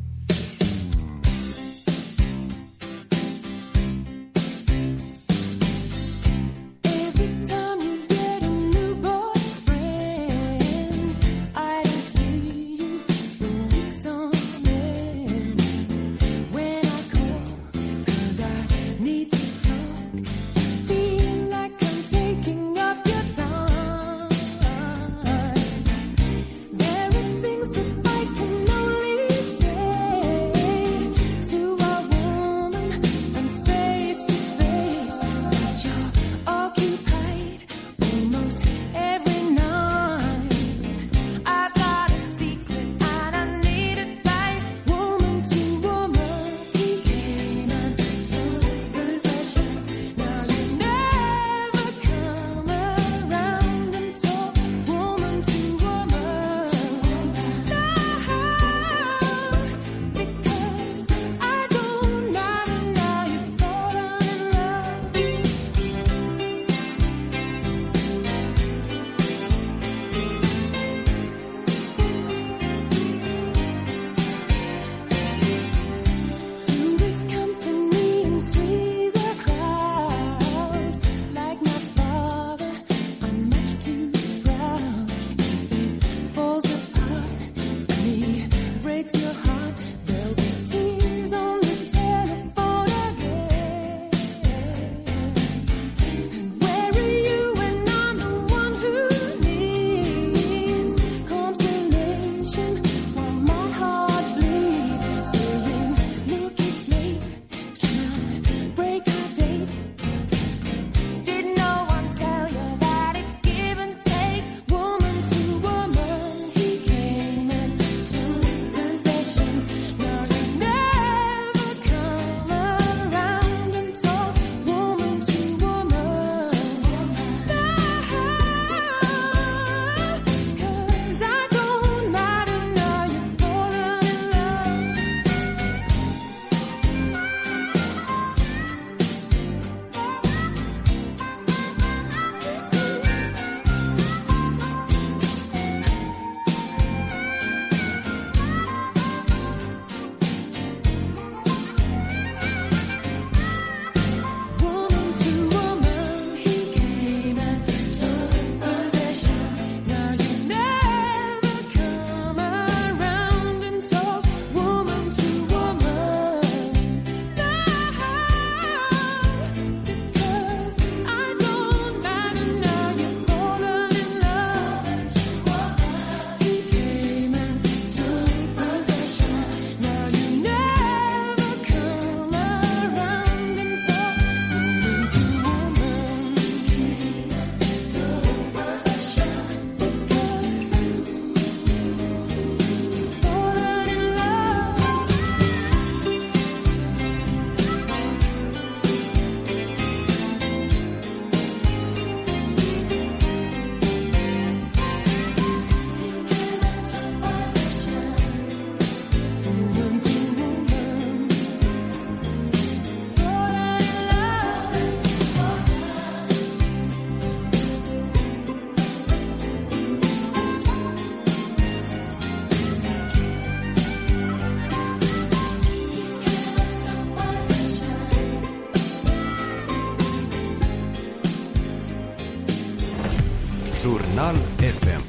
Jurnal F M.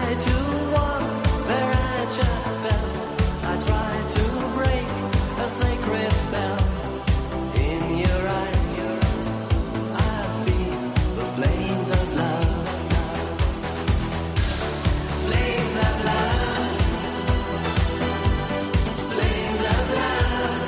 tried to walk where I just fell. I tried to break a sacred spell. In your eyes, I feel the flames of love. Flames of love. Flames of love.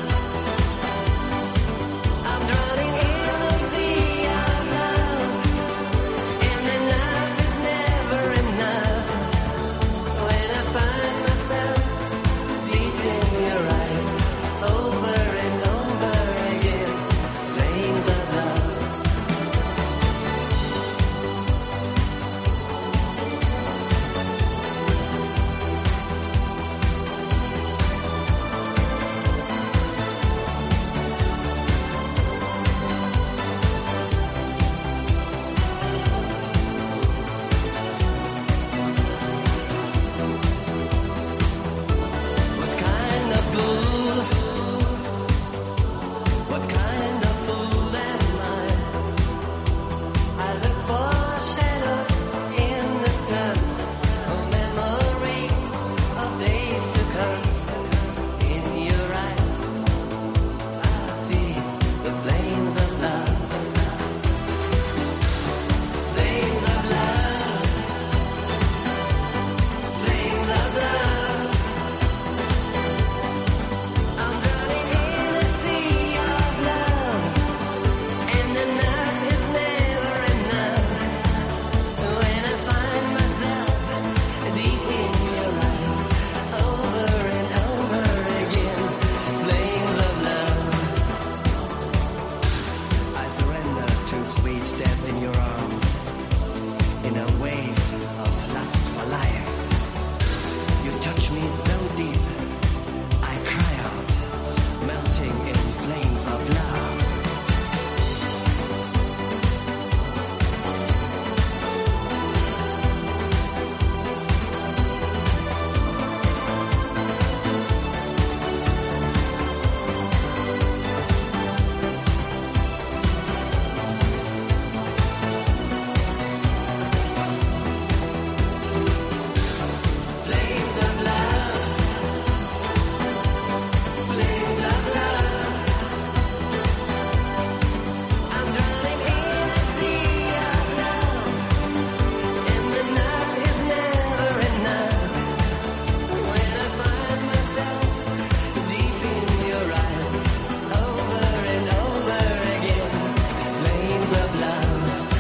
I'm drowning in the sea of love, and enough is never enough. When I find myself deep in your eyes, over and over again, flames of love. What kind of fool? What kind of fool am I? I look for shadows in the sun, for memories of days to come. In your eyes, I feel the flames of love. Flames of love. Flames of love. I'm drowning in a sea of love, and enough is never enough. When I find myself deep in your eyes, over and over again, flames of love. I surrender to sweet death in your arms, in a wave of lust for life. You touch me so deep, I cry out, melting in flames of love. Flames of love. Flames of love. I'm drowning in a sea of love, and enough is never enough. When I find myself deep in your eyes, over and over again, flames of love.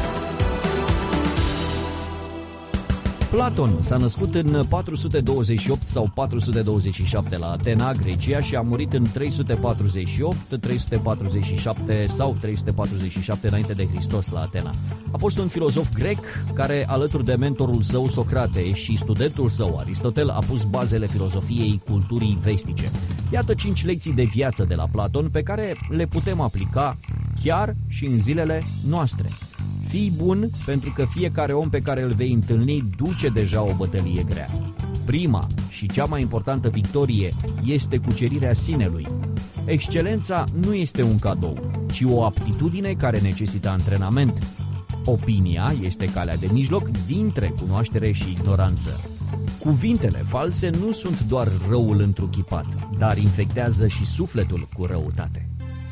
Platon s-a născut în patru sute douăzeci și opt sau patru sute douăzeci și șapte la Atena, Grecia, și a murit în trei sute patruzeci și opt, trei sute patruzeci și șapte sau trei sute patruzeci și șapte înainte de Hristos la Atena. A fost un filozof grec care, alături de mentorul său Socrate și studentul său Aristotel, a pus bazele filozofiei culturii vestice. Iată cinci lecții de viață de la Platon pe care le putem aplica chiar și în zilele noastre. Fii bun, pentru că fiecare om pe care îl vei întâlni duce deja o bătălie grea. Prima și cea mai importantă victorie este cucerirea sinelui. Excelența nu este un cadou, ci o aptitudine care necesită antrenament. Opinia este calea de mijloc dintre cunoaștere și ignoranță. Cuvintele false nu sunt doar răul întruchipat, dar infectează și sufletul cu răutate.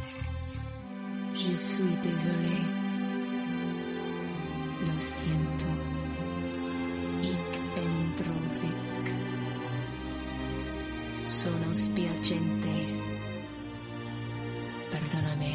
Je suis désolé. Lo siento. Ik pentru Vic. Sono spiacente. Perdoname.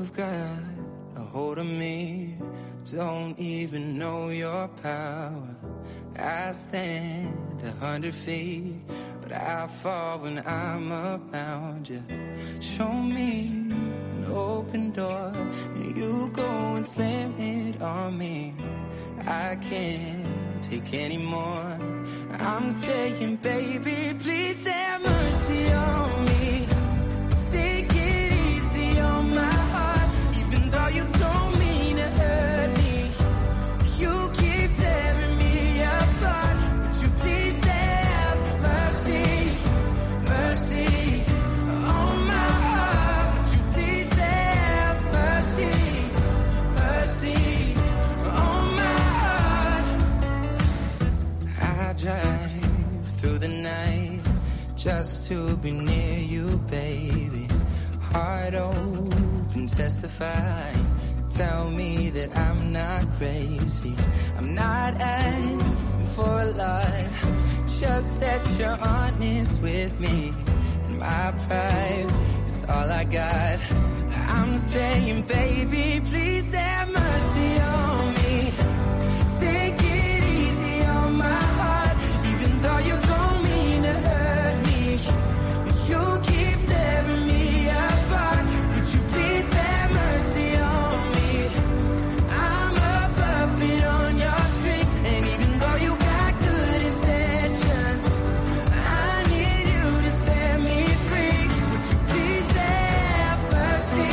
you've got a hold of me. Don't even know your power. I stand a hundred feet, but I fall when I'm around you. Show me an open door, and you go and slam it on me. I can't take any more. I'm saying, baby, please have mercy on me. Take it easy on my heart, even though you don't mean to hurt me. You keep tearing me apart. Would you please have mercy, mercy on my heart? Would you please have mercy, mercy on my heart? I drive through the night just to be near you, baby. Heart open, testify. Tell me that I'm not crazy. I'm not asking for a lot, just that you're honest with me. And my pride is all I got. I'm saying, baby, please have mercy on me. Take it easy on my heart, even though you don't mean to hurt me. You keep tearing me apart. Would you please have mercy on me? I'm a puppet on your string, and even though you got good intentions, I need you to set me free. Would you please have mercy,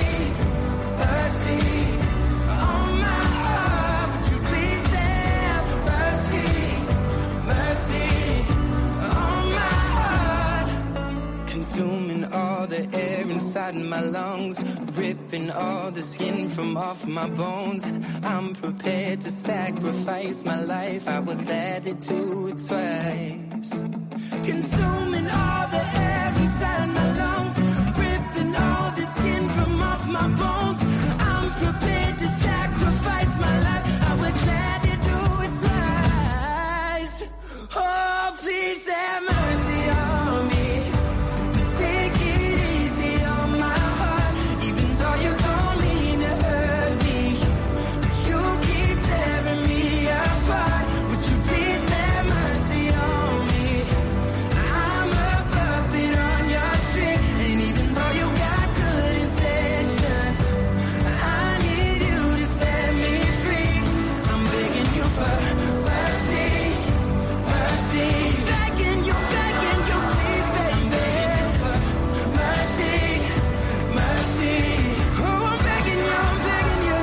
mercy on my heart? Would you please have mercy, mercy on my heart? Consuming all the air inside my lungs, ripping all the skin from off my bones. I'm prepared to sacrifice my life. I would gladly do it twice. Consuming all the air inside my lungs, ripping all the skin from off my bones. I'm prepared to sacrifice my life. I would gladly do it twice. Oh, please have mercy on me. Take it easy on my heart, even though you don't mean to hurt me. You keep tearing me apart. Would you please have mercy on me? I'm a puppet on your string, and even though you got good intentions, I need you to set me free. I'm begging you for mercy, mercy. Begging you, begging you, please, baby. Mercy, mercy. Oh, I'm begging you, I'm begging you,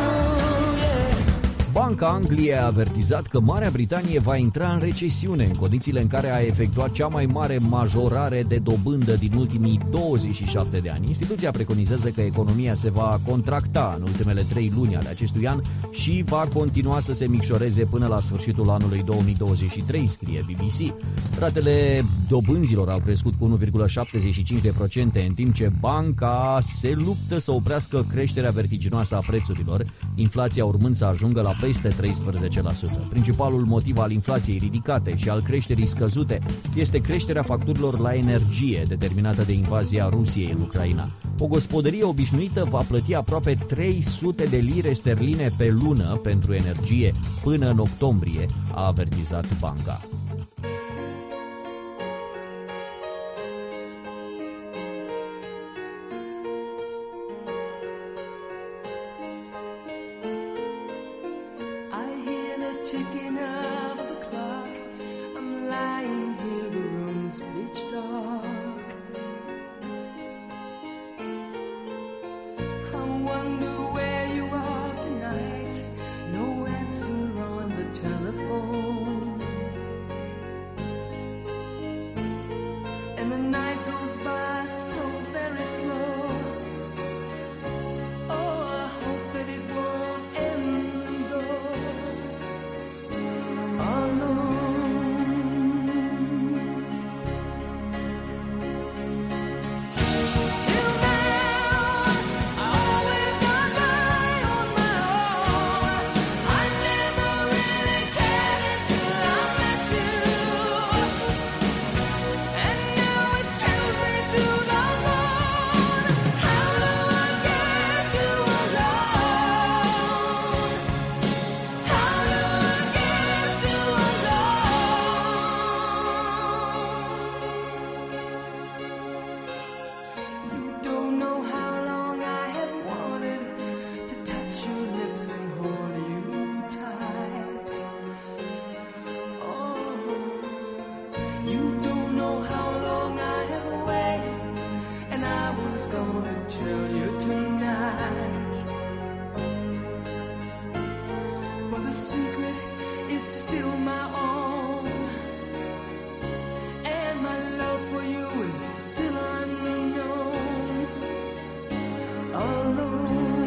yeah. Banca Angliei a avertizat că Marea Britanie va intra în recesiune în condițiile în care a efectuat cea mai mare majorare de dobândă din ultimii douăzeci și șapte de ani. Instituția preconizează că economia se va contracta în ultimele trei luni ale acestui an și va continua să se micșoreze până la sfârșitul anului două mii douăzeci și trei, scrie B B C. Ratele dobânzilor au crescut cu unu virgulă șaptezeci și cinci la sută, în timp ce banca se luptă să oprească creșterea vertiginoasă a prețurilor, inflația urmând să ajungă la peste treisprezece la sută. Principalul motiv al inflației ridicate și al creșterii scăzute este creșterea facturilor la energie, determinată de invazia Rusiei în Ucraina. O gospodărie obișnuită va plăti aproape trei sute de lire sterline pe lună pentru energie până în octombrie, a avertizat banca. I hear the ticking of the clock. I'm lying here, the room's pitch dark. I wonder where you are tonight. No answer on the telephone. And the night goes by so very slow. Oh, I hope that it won't end though. gonna tell you tonight. But the secret is still my own, and my love for you is still unknown. Alone.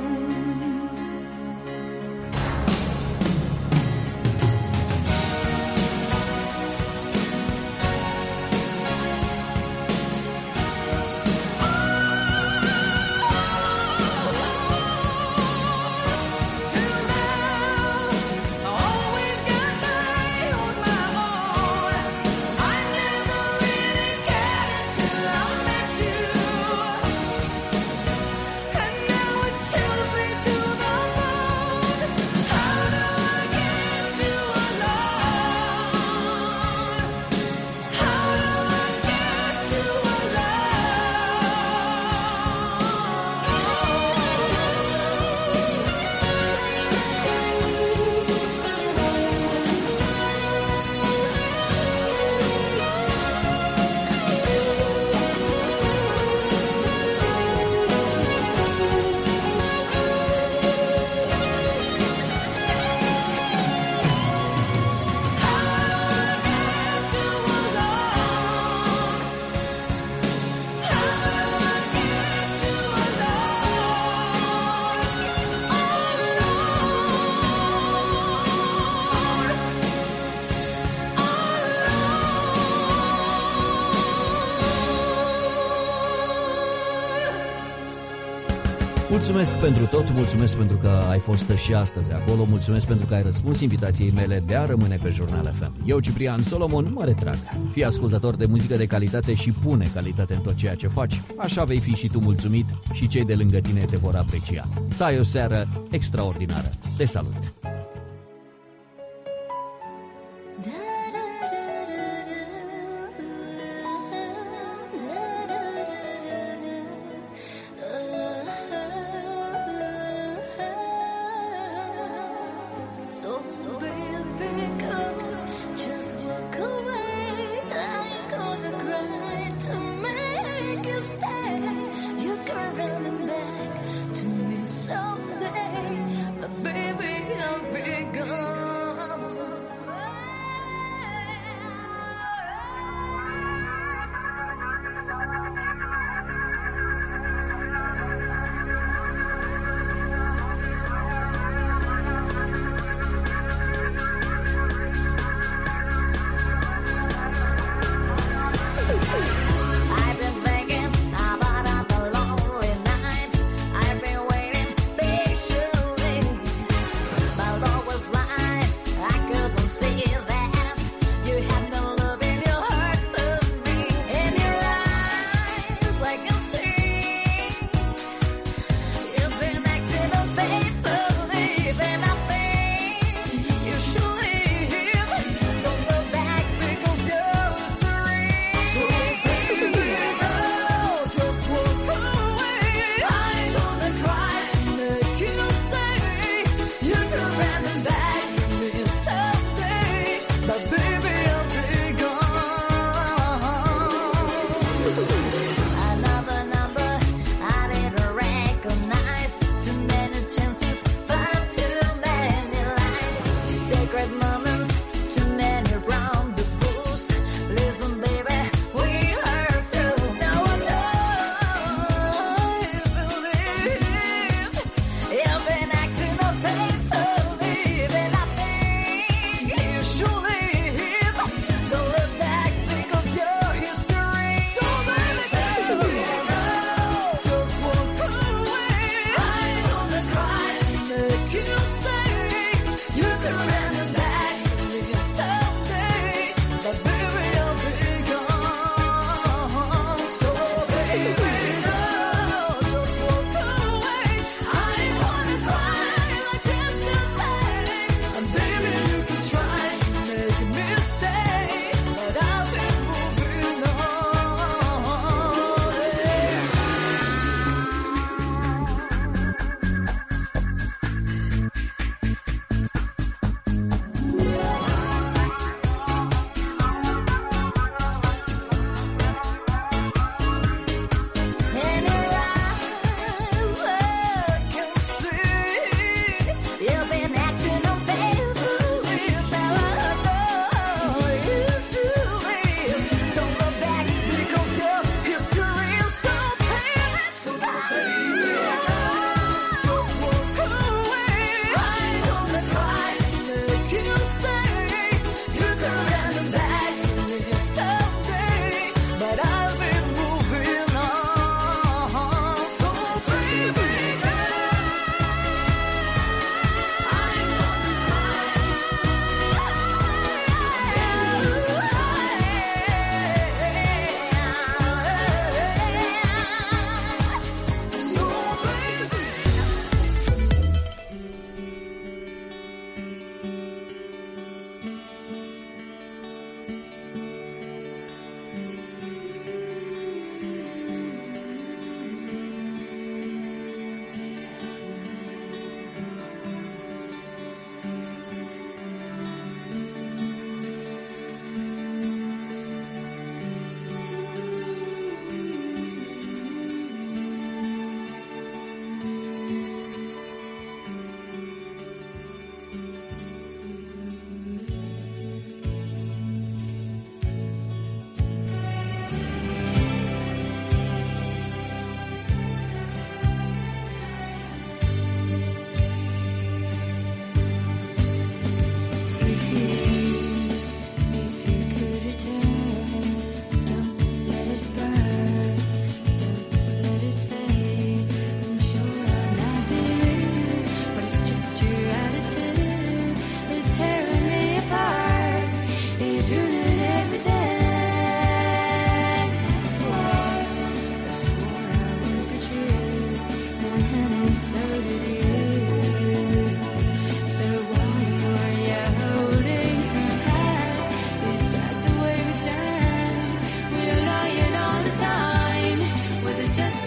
Mulțumesc pentru tot, mulțumesc pentru că ai fost și astăzi acolo, mulțumesc pentru că ai răspuns invitației mele de a rămâne pe Jurnal F M. Eu, Ciprian Solomon, mă retrag. Fii ascultător de muzică de calitate și pune calitate în tot ceea ce faci. Așa vei fi și tu mulțumit și cei de lângă tine te vor aprecia. Să ai o seară extraordinară. Te salut! Another number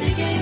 again.